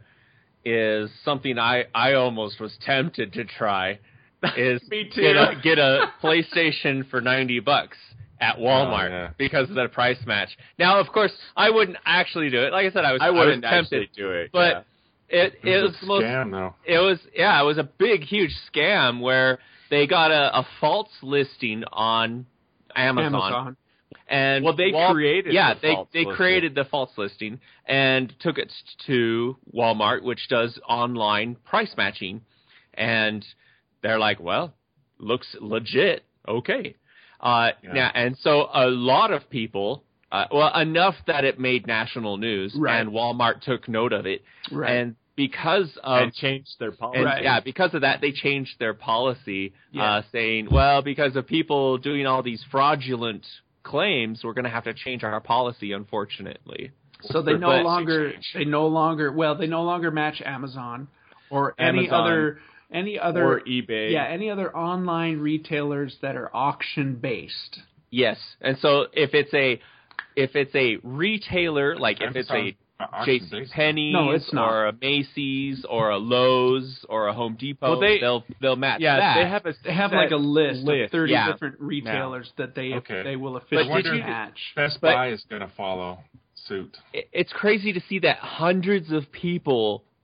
is something I, I almost was tempted to try. Is Me too. Get a, get a PlayStation for ninety bucks at Walmart Oh, yeah. because of that price match. Now, of course, I wouldn't actually do it. Like I said, I was I wouldn't I was tempted, actually do it. but it it It was was the a most scam, though. it was yeah, it was a big, huge scam where they got a, a false listing on Amazon. Amazon. And Well, they Wal- created yeah, the they false they listing. created the false listing and took it to Walmart, which does online price matching, and they're like, well, looks legit, okay. Uh, Yeah. now, and so a lot of people, uh, well, enough that it made national news, Right. and Walmart took note of it, Right. and because of and changed their policy. and Right. yeah, because of that, they changed their policy, Yeah. uh, saying, well, because of people doing all these fraudulent claims, we're going to have to change our policy, unfortunately. So they no But- longer they no longer well they no longer match Amazon or any Amazon other any other or eBay. yeah any other online retailers that are auction based. Yes, and so if it's a if it's a retailer, like if it's a Amazon, uh, auction J based. Penney's No, it's not. or a Macy's or a Lowe's or a Home Depot, Well, they- they'll they'll match yeah, that. they have a They have set like a list, list. of thirty Yeah. different retailers that they Okay. they will But officially did you- match. Best but- Buy is going to follow suit. It- it's crazy to see that hundreds of people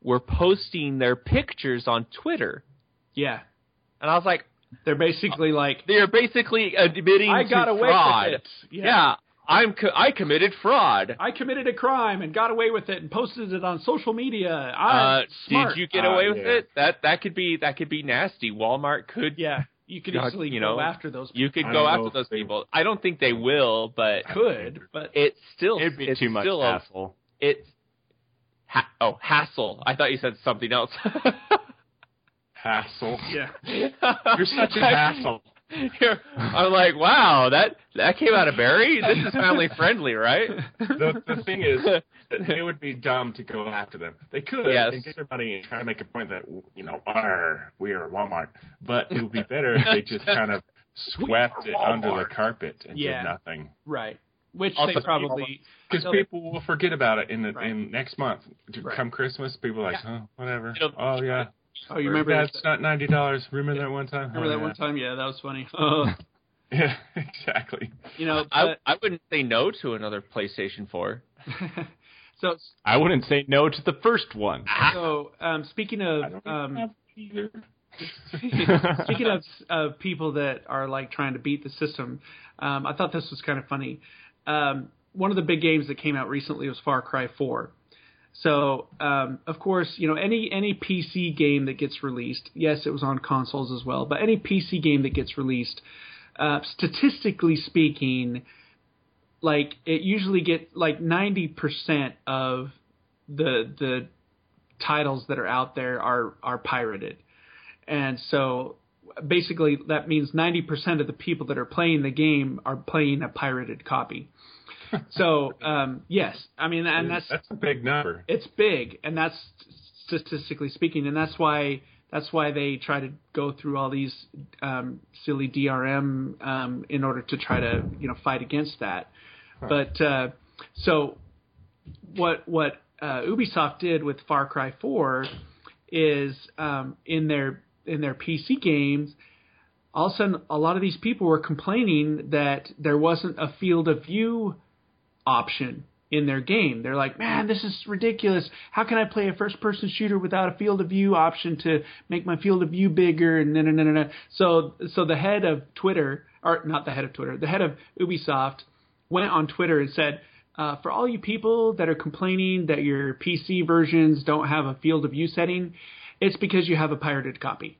were posting their pictures on Twitter. Yeah. And I was like, they're basically like, they're basically admitting I got to away fraud. with it. Yeah. yeah I'm co- I committed fraud. I committed a crime and got away with it and posted it on social media. Uh, I'm smart. did you get away uh, with yeah. it? That that could be that could be nasty. Walmart could Yeah. You could God, easily you go know, after those people. You could I go don't after know those if they- people. I don't think they will, but Could, but it's still It'd be it's too much still a- hassle. It's ha- oh hassle. I thought you said something else. Hassle. yeah. You're such a hassle. You're- I'm like, wow, that that came out of Barry. This is family friendly, right? The, the thing is, that they would be dumb to go after them. They could Yes. and get their money and try to make a point that, you know, Arr, we are Walmart. But it would be better if they just kind of swept it under the carpet and Yeah. did nothing. Right. Which Also, they probably Because they'll- people will forget about it in the, Right. in next month. To Right. Come Christmas, people are like, oh, whatever. It'll- Oh, yeah. Oh, you remember That's that? not ninety dollars. Remember that one time? Remember Oh, that yeah. one time? Yeah, that was funny. Oh, Yeah, exactly. you know, I but, I wouldn't say no to another PlayStation four. so I wouldn't say no to the first one. so um, speaking I of don't um, have either. speaking of of people that are like trying to beat the system, um, I thought this was kind of funny. Um, one of the big games that came out recently was Far Cry four. So, um, of course, you know, any any P C game that gets released, yes, it was on consoles as well, but any P C game that gets released, uh, statistically speaking, like it usually get like ninety percent of the the titles that are out there are are pirated. And so basically that means ninety percent of the people that are playing the game are playing a pirated copy. So, um, yes, I mean, and that's That's a big number. it's big, and that's statistically speaking, and that's why that's why they try to go through all these um, silly D R M um, in order to try to you know fight against that. But uh, so what what uh, Ubisoft did with Far Cry four is um, in their in their P C games. All of a sudden, a lot of these people were complaining that there wasn't a field of view option in their game. They're like, man, this is ridiculous. How can I play a first-person shooter without a field of view option to make my field of view bigger? And no, no, no, no. So, so the head of Twitter, or not the head of Twitter, the head of Ubisoft went on Twitter and said, uh, for all you people that are complaining that your P C versions don't have a field of view setting, it's because you have a pirated copy.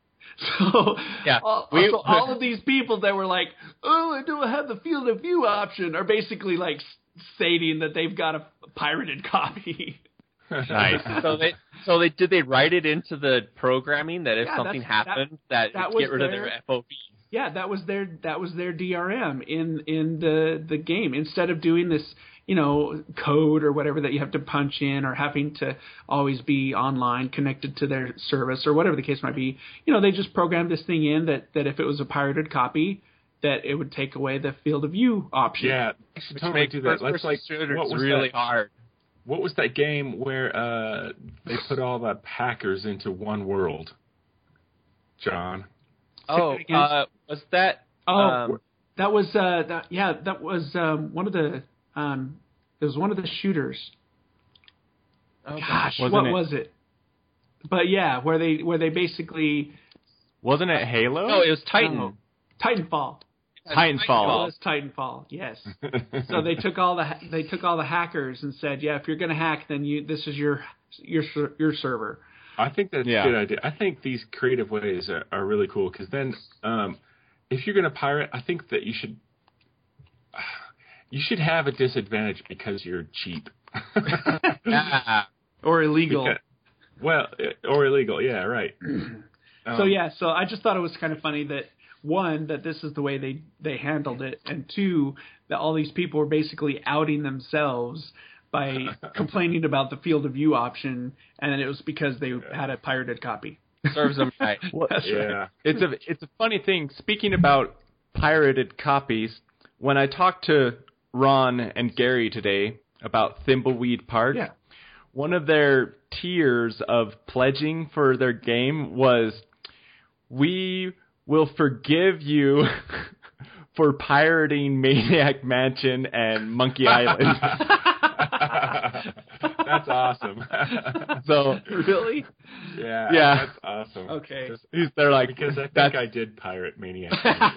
So, Yeah, all, we- so all of these people that were like, oh, I don't have the field of view option are basically like s- stating that they've got a pirated copy. Nice. So they so they did they write it into the programming that if Yeah, something that's- that- happened that, that it's was get rid of their- their F O V. Yeah, that was their that was their D R M in in the the game. Instead of doing this, you know, code or whatever that you have to punch in, or having to always be online connected to their service or whatever the case might be, you know, they just programmed this thing in that that if it was a pirated copy, that it would take away the field of view option. Yeah, you should Which totally makes do that. Let's first-person like, shooters what was really that? hard. What was that game where uh, they put all the hackers into one world? John. Oh, again? uh, was that? Oh, um, that was uh, that, yeah, that was um, one of the um, it was one of the shooters. oh, Gosh, Wasn't what it- was it? But yeah, where they where they basically Wasn't it Halo? no, it was Titan. No. Titanfall. Titanfall. It was Titanfall. Yes. So they took all the ha- they took all the hackers and said, yeah, if you're going to hack, then you this is your your ser- your server. I think that's Yeah. a good idea. I think these creative ways are, are really cool because then, um, if you're going to pirate, I think that you should you should have a disadvantage because you're cheap. Yeah. Or illegal. Because- well, or illegal. Yeah, right. So Um, yeah, so I just thought it was kind of funny that one, that this is the way they they handled it, and two, that all these people were basically outing themselves by complaining about the field of view option, and it was because they had a pirated copy. Serves them right. That's Yeah. right. It's a it's a funny thing. Speaking about pirated copies, when I talked to Ron and Gary today about Thimbleweed Park, Yeah. one of their tiers of pledging for their game was, we will forgive you for pirating Maniac Mansion and Monkey Island. That's awesome. So Really? yeah, Yeah. that's awesome. Okay. Just- he's they're like because I think that's I did Pirate Maniac.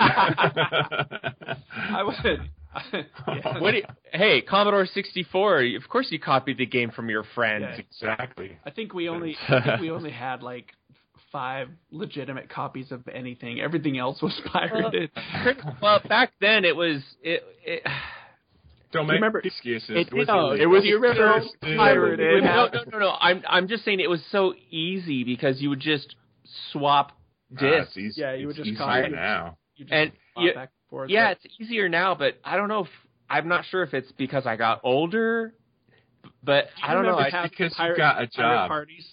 I would. Yeah. What do you, hey, Commodore sixty-four. Of course, you copied the game from your friends. Yeah. Exactly. I think we only I think we only had like five legitimate copies of anything. Everything else was pirated. Well, back then it was it. it Don't You make remember- excuses. It- was no, illegal. it was Do you remember still pirated? no, no, no, no. I'm I'm just saying it was so easy because you would just swap Ah, discs. it's easy- Yeah, you would it's just easier copy it. now. You just And flop you- back and forth. Yeah, it's easier now, but I don't know if I'm not sure if it's because I got older, but Do you I don't know. remember I, having because you pirate, got a pirate job. parties?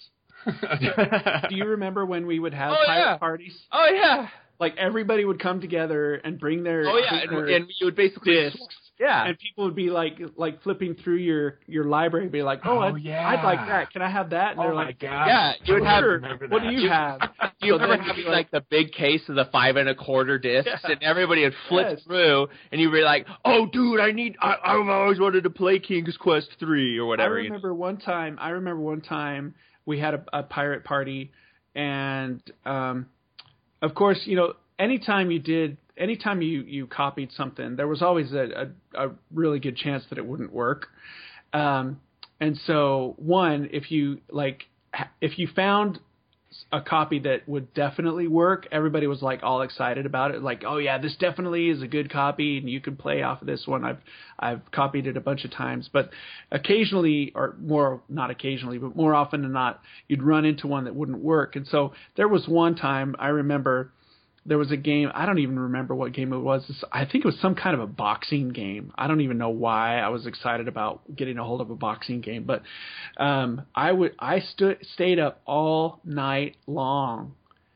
Do you remember when we would have Oh, pirate yeah. parties? oh yeah, Like everybody would come together and bring their oh yeah, their and, and you would basically discs. yeah. And people would be like, like flipping through your, your library, and be like, "Oh, Oh, I'd, yeah. I'd like that. Can I have that?" And Oh they're my like, god! Yeah, you would have- "Sure. remember What do that. you have?" Do you So remember then having you'd be like the big case of the five and a quarter discs, Yeah. and everybody would flip Yes. through, and you'd be like, "Oh, dude, I need, I, I've always wanted to play King's Quest three or whatever." I you know? remember one time. I remember one time we had a, a pirate party, and um, of course, you know, anytime you did, anytime you you copied something, there was always a a, a really good chance that it wouldn't work. Um, and so, one, if you like, ha- if you found a copy that would definitely work, everybody was like all excited about it, like, oh yeah, this definitely is a good copy and you can play off of this one. I've I've copied it a bunch of times, but occasionally, or more, not occasionally, but more often than not, you'd run into one that wouldn't work. And so there was one time I remember there was a game, I don't even remember what game it was. I think it was some kind of a boxing game. I don't even know why I was excited about getting a hold of a boxing game, but um, I would I stood stayed up all night long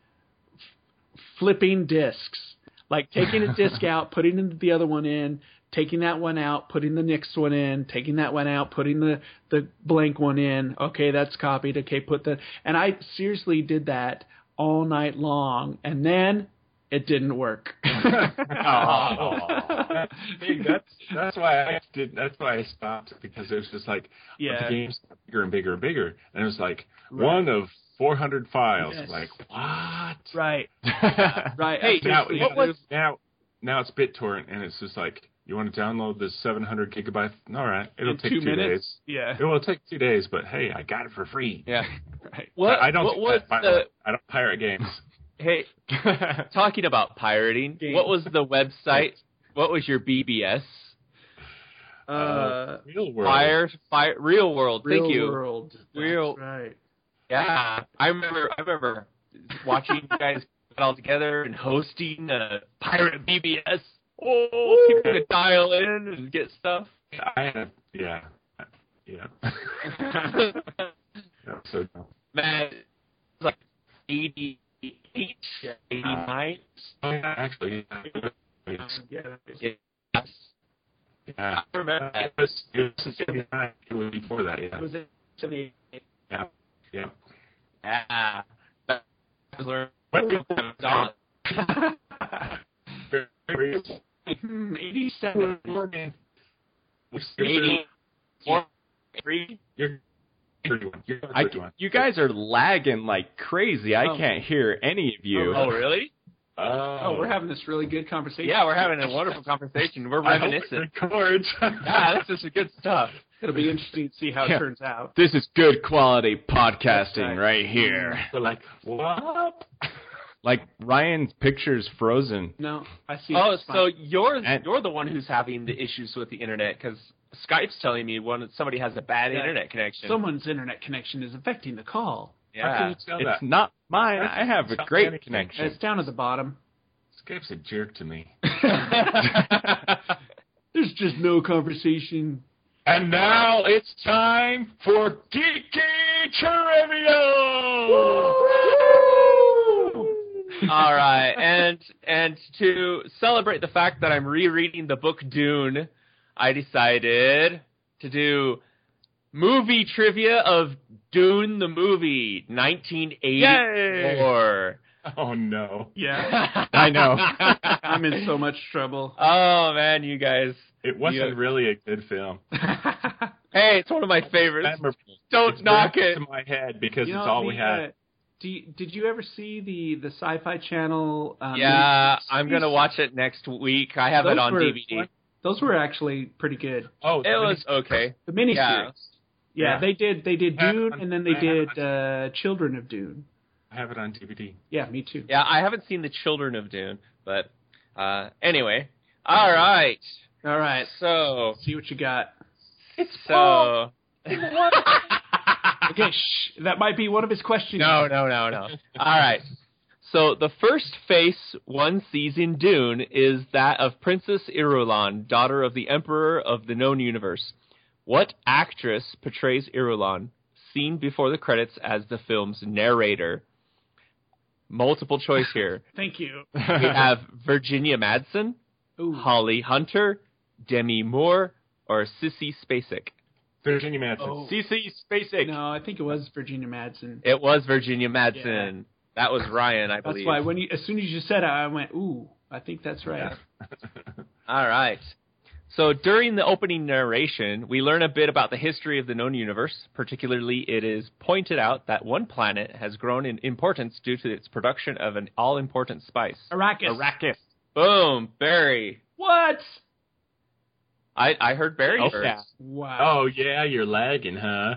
f- flipping discs, like taking a disc out, putting the other one in, taking that one out, putting the next one in, taking that one out, putting the, the blank one in. Okay, that's copied. Okay, put the and I seriously did that all night long, and then it didn't work. Oh, See, that's that's why I did. That's why I stopped, because it was just like Yeah. the games got bigger and bigger and bigger, and it was like Right. one of four hundred files. Yes. Like what? Right. Right. Hey, Now, Seriously, what it was, now, now it's BitTorrent, and it's just like, you want to download this seven hundred gigabyte? All right, it'll in take two two, minutes? days. Yeah. It will take two days, but hey, I got it for free. Yeah. Right. What? I don't. What do was that, by the way. the? I don't pirate games. Hey, talking about pirating, Game. what was the website? What was your B B S? Uh, Real world. Fire, fire, Real World. Real Thank you. World. That's Real- right. Yeah, I remember. I remember watching you guys get all together and hosting a pirate B B S. Oh, people could dial in and get stuff. I had. Yeah. Yeah. yeah so. Man, it was like eighty-eight, eighty-nine. Oh, yeah, actually. Yeah. Yeah. Yes. Yeah. I remember that. It was, it was seventy-nine. It was before that, yeah. It was in seventy-eight. Yeah. Yeah. Yeah. That was learned. Very- Hmm, eighty-seven. eighty. Three. You're thirty-one. You're I, thirty-one. you guys are lagging like crazy. I Oh. can't hear any of you. Oh, really? Oh, we're having this really good conversation. Yeah, we're having a wonderful conversation. We're I hope reminiscent. it records. Yeah, this is good stuff. It'll be interesting to see how Yeah. it turns out. This is good quality podcasting That's right. right here. So like, what? Like Ryan's picture's frozen. No, I see. Oh, it's fine. so you're And- you're the one who's having the issues with the internet because Skype's telling me one somebody has a bad Yeah. internet connection. someone's internet connection is affecting the call. How can yeah. you tell It's that? not mine. I have a Tell me great anything. connection. It's down at the bottom. Skype's a jerk to me. There's just no conversation. And now it's time for Geeky Trivia! All right, and and to celebrate the fact that I'm rereading the book Dune, I decided to do movie trivia of Dune the movie, nineteen eighty-four. Oh no. Yeah. I know. I'm in so much trouble. Oh man, you guys. It wasn't Yeah. really a good film. Hey, it's one of my favorites. Memorable. Don't it's knock burned it. into my head because You know, it's all the, we had. uh, do you, did you ever see the the Sci-Fi Channel? Um, Yeah, miniseries? I'm gonna watch it next week. I have Those it on were- D V D. Those were actually pretty good. Oh, It was okay. The miniseries. Yeah. Yeah, Yeah. they did. They did I have it Dune, on- and then they I have it did uh, Children of Dune. I have it on D V D. Yeah, me too. Yeah, I haven't seen the Children of Dune, but uh, anyway. All right. All right, So, see what you got. so. Okay, shh. That might be one of his questions. No, no, no, no. All right. So the first face one sees in Dune is that of Princess Irulan, daughter of the Emperor of the known universe. What actress portrays Irulan, seen before the credits as the film's narrator? Multiple choice here. Thank you. We have Virginia Madsen, Ooh. Holly Hunter, Demi Moore, or Sissy Spacek. Virginia Madsen. Oh. Cece Spacek. No, I think it was Virginia Madsen. It was Virginia Madsen. That was Ryan, I That's believe. why when you, as soon as you said it, I went, "Ooh, I think that's right." All right. So during the opening narration, we learn a bit about the history of the known universe. Particularly, it is pointed out that one planet has grown in importance due to its production of an all-important spice. Arrakis. Arrakis. Boom, Barry. What? I I heard Barry Oh, first. yeah. Wow. Oh, yeah, you're lagging, huh?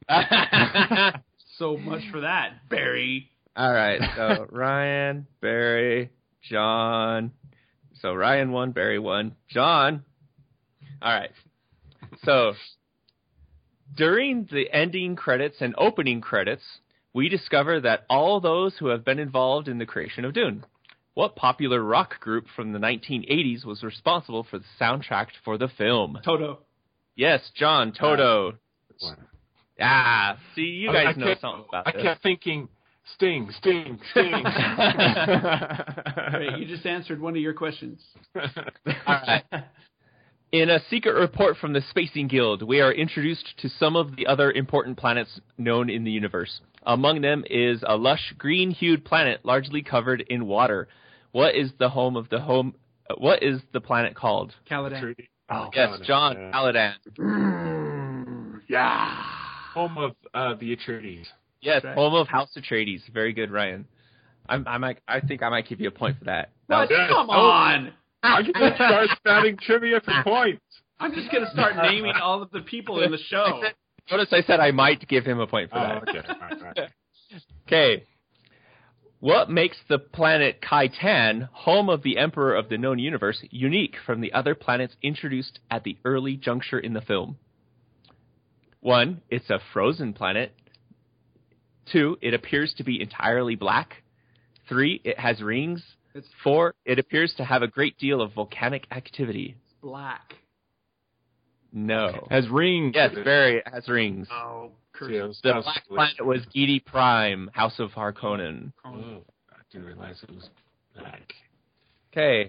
So much for that, Barry. All right. So Ryan, Barry, John. So Ryan won, Barry won, John. All right. So during the ending credits and opening credits, we discover that all those who have been involved in the creation of Dune. What popular rock group from the nineteen eighties was responsible for the soundtrack for the film? Toto. Yes, John, Toto. Ah, see, you guys I, I know kept, something about I this. kept thinking, Sting, Sting, Sting. Wait, you just answered one of your questions. All right. In a secret report from the Spacing Guild, we are introduced to some of the other important planets known in the universe. Among them is a lush green-hued planet largely covered in water. What is the home of the home? uh, What is the planet called? Caladan. Oh, Yes, God, John, yeah. Caladan. Mm, yeah. Home of uh, the Atreides. Yes, right. home of House Atreides. Very good, Ryan. I'm, I might. I think I might give you a point for that. That What? was- Yes. Come Oh. on. I can just start spouting trivia for points. I'm just gonna start naming all of the people in the show. Notice I said I might give him a point for Oh, that. okay. All right, all right. Okay. What makes the planet Kaitan, home of the Emperor of the known universe, unique from the other planets introduced at the early juncture in the film? One, it's a frozen planet. Two, it appears to be entirely black. Three, it has rings. It's Four, it appears to have a great deal of volcanic activity. black. No. Has rings. Yes, very, it has rings. Oh, curse. See, I was- The I was- black planet was Gidi Prime, House of Harkonnen. Oh, I didn't realize it was black. Okay.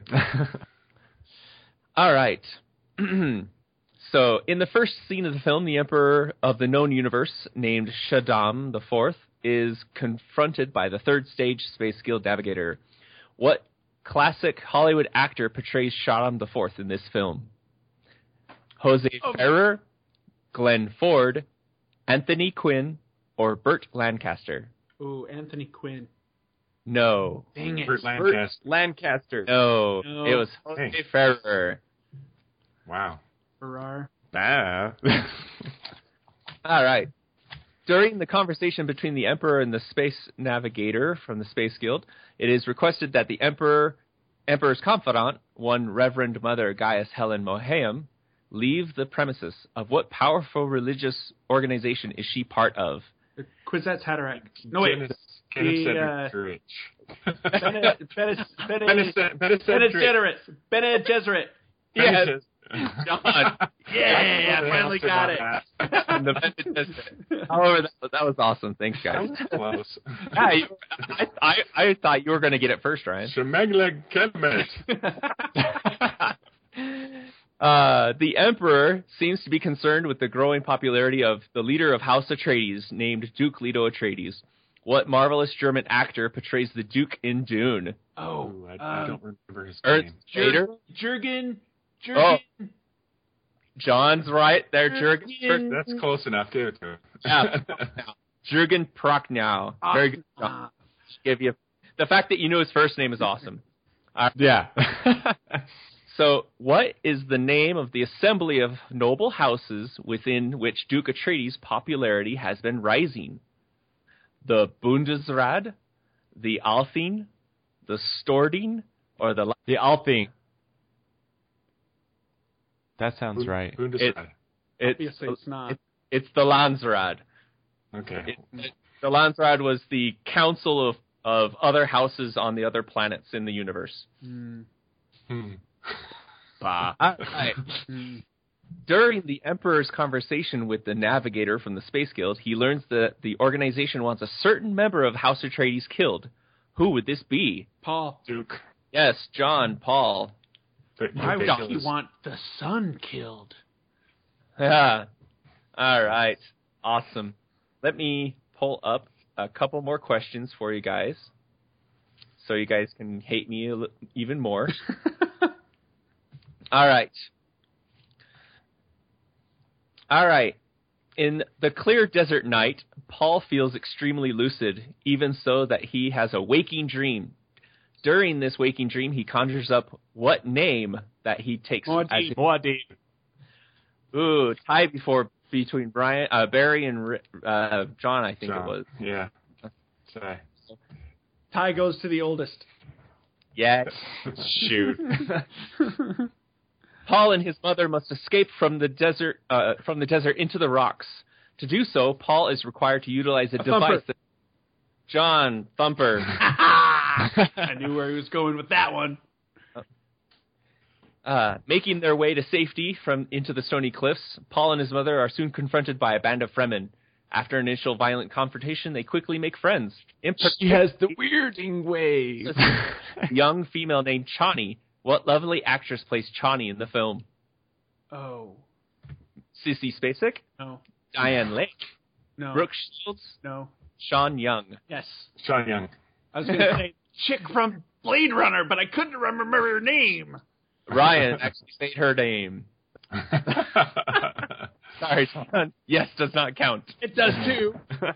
All right. So, in the first scene of the film, the Emperor of the known universe, named Shaddam the Fourth, is confronted by the third stage Space Guild navigator. What classic Hollywood actor portrays Shaddam the Fourth in this film? Jose Oh. Ferrer, Glenn Ford, Anthony Quinn, or Burt Lancaster? Ooh, Anthony Quinn. No. Dang it. Burt Lancaster. Lancaster. No. No. It was Jose Hey. Ferrer. Wow. Farrar. Ah. All right. During the conversation between the Emperor and the space navigator from the Space Guild, it is requested that the Emperor, Emperor's confidant, one Reverend Mother Gaius Helen Mohaim, leave the premises. Of what powerful religious organization is she part of? The Kwisatz Haderach. No, wait. Dennis, The, Dennis uh, Cedric. Bene, Bene, Bene, Dennis, Dennis Bene Cedric. Gesserit. Bene Gesserit. Yes. John. Yeah, I finally got it. The However, that was, that was awesome. Thanks, That guys. was close. Yeah, you, I, I, I thought you were going to get it first, Ryan. Shemagla Kemet. Uh, the Emperor seems to be concerned with the growing popularity of the leader of House Atreides, named Duke Leto Atreides. What marvelous German actor portrays the Duke in Dune? Oh, Ooh, I, I um, don't remember his Ernst name. Vader? Jurgen. Jurgen. John's right there, Jurgen. That's close enough, too. Yeah. Jurgen Prochnow. Very good job. Give you the fact that you knew his first name is awesome. Uh, Yeah. So, what is the name of the assembly of noble houses within which Duke Atreides' popularity has been rising? The Bundesrat, the Althing, the Storting, or the... The Althing. That sounds right. Bundesrat. It's, Obviously, it's not. It, it's the Landsrat. Okay. It, it, the Landsrat was the council of, of other houses on the other planets in the universe. Mm. Hmm. Bah. Alright. During the Emperor's conversation with the Navigator from the Space Guild, he learns that the organization wants a certain member of House Atreides killed. Who would this be? Paul. Duke. Yes, John, Paul. But Why would okay, he so want the son killed? Yeah. All right. Awesome. Let me pull up a couple more questions for you guys, so you guys can hate me a li- even more. All right. All right. In the clear desert night, Paul feels extremely lucid, even so that he has a waking dream. During this waking dream, he conjures up what name that he takes as his... Muad'Dib. Ooh, tie before between Brian, uh, Barry and uh, John, I think John. it was. Yeah. Sorry. Ty goes to the oldest. Yes. Shoot. Paul and his mother must escape from the desert, uh, from the desert into the rocks. To do so, Paul is required to utilize a, A device thumper. that John Thumper. I knew where he was going with that one. Uh, making their way to safety from into the stony cliffs, Paul and his mother are soon confronted by a band of Fremen. After an initial violent confrontation, they quickly make friends. In She has the weirding ways. a young female named Chani. What lovely actress plays Chani in the film? Oh. Sissy Spacek, No. Diane Lake, No. Brooke Shields, No. Sean Young. Yes. Sean Young. I was going to say chick from Blade Runner, but I couldn't remember her name. Ryan actually made her name. Sorry, John. Yes, does not count. It does too.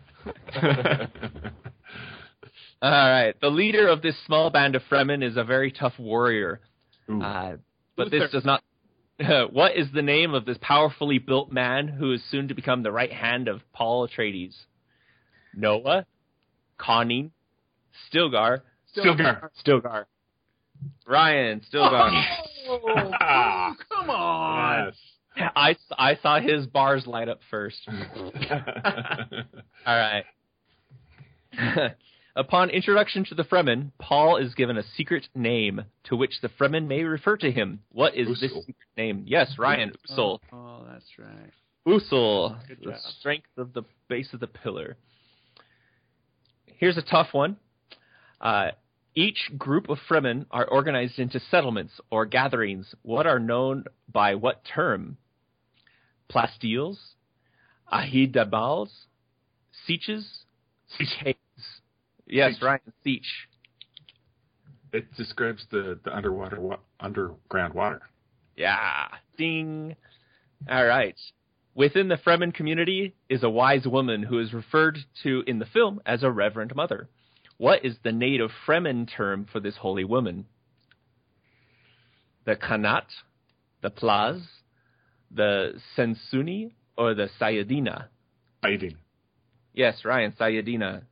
All right. The leader of this small band of Fremen is a very tough warrior. Ooh. Uh, but Luther. this does not... what is the name of this powerfully built man who is soon to become the right hand of Paul Atreides? Noah? Conning? Stilgar? Stilgar. Stilgar. Ryan, Stilgar. Oh, come on. Yes. I, I saw his bars light up first. All right. Upon introduction to the Fremen, Paul is given a secret name to which the Fremen may refer to him. What is this Usul. secret name? Yes, Ryan, Usul. Oh, oh, that's right. Usul, Good the job. strength of the base of the pillar. Here's a tough one. Uh, each group of Fremen are organized into settlements or gatherings. What are known by what term? Plastiles, Ahidabals, Sieches, Sieches. Yes, Siege. Ryan, Siege. It describes the, the underwater wa- underground water. Yeah. Ding. All right. Within the Fremen community is a wise woman who is referred to in the film as a Reverend Mother. What is the native Fremen term for this holy woman? The Khanat, the Plaz, the Sensuni, or the Sayadina? Fighting. Yes, Ryan, Sayadina.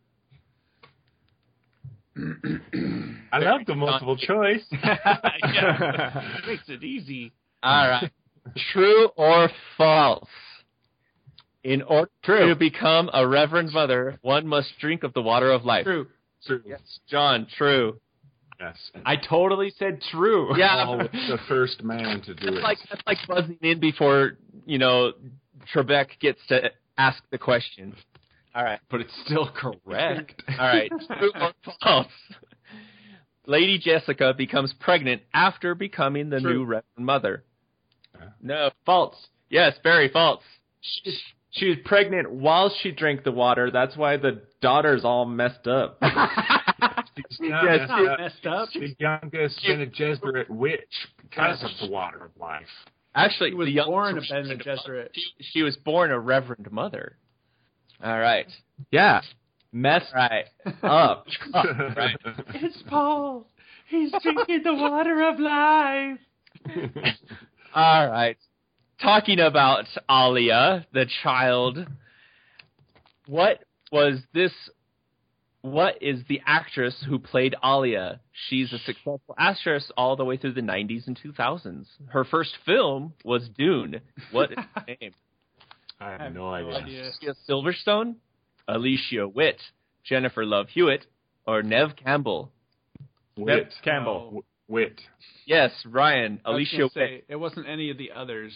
I love the multiple choice. Yeah. Makes it easy. All right. True or false? In order True. to become a Reverend Mother, one must drink of the water of life. True. True. Yes, John, true. Yes. I totally said true. Yeah, Paul was the first man to do That's it. like that's like buzzing in before, you know, Trebek gets to ask the question. All right. But it's still correct. All right. True or false? Lady Jessica becomes pregnant after becoming the True. new Reverend Mother. Yeah. No. False. Yes, very false. She, she was pregnant while she drank the water. That's why the daughter's all messed up. She's young, Yes, as Not a- messed up. the youngest Bene Gesserit witch because of the water of life. Actually, She was the young born a Reverend Bene Gesserit. She, she was born a Reverend Mother. All right. Yeah. Mess Right. up. Right. It's Paul. He's drinking the water of life. All right. Talking about Alia, the child, what was this? What is the actress who played Alia? She's a successful actress all the way through the nineties and two thousands. Her first film was Dune. What is her name? I have, I have no no idea. idea. Alicia Silverstone, Alicia Witt, Jennifer Love Hewitt, or Nev Campbell? Wit. Nev Campbell. W- Wit. Yes, Ryan. I was Alicia gonna Witt. say, it wasn't any of the others.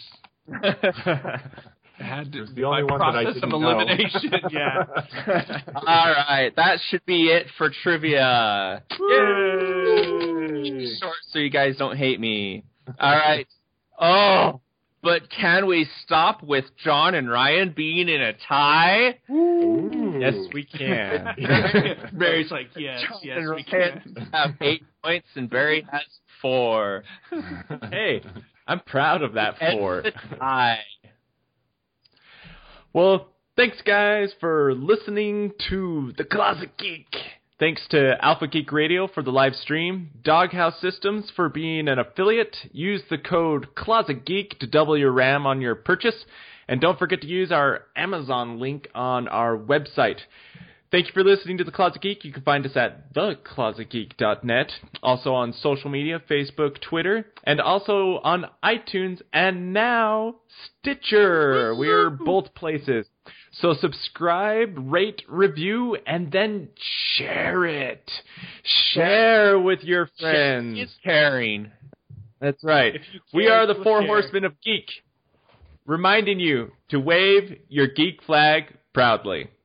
It had to It was be the only by one that I process of didn't know. elimination. Yeah. All right, that should be it for trivia. Yay! Short, so you guys don't hate me. All right. Oh, but can we stop with John and Ryan being in a tie? Ooh. Yes, we can. Barry's like, yes, John yes, and we Ryan can. have eight points, and Barry has four. Hey, I'm proud of that And four. the tie. Well, thanks guys for listening to The Closet Geek. Thanks to Alpha Geek Radio for the live stream, Doghouse Systems for being an affiliate. Use the code Closet Geek to double your RAM on your purchase. And don't forget to use our Amazon link on our website. Thank you for listening to The Closet Geek. You can find us at the closet geek dot net, also on social media, Facebook, Twitter, and also on iTunes, and now Stitcher. We're both places. So subscribe, rate, review, and then share it. Share with your friends. It's caring. That's right. If you We care, are the you'll Four share. Horsemen of Geek, reminding you to wave your geek flag proudly.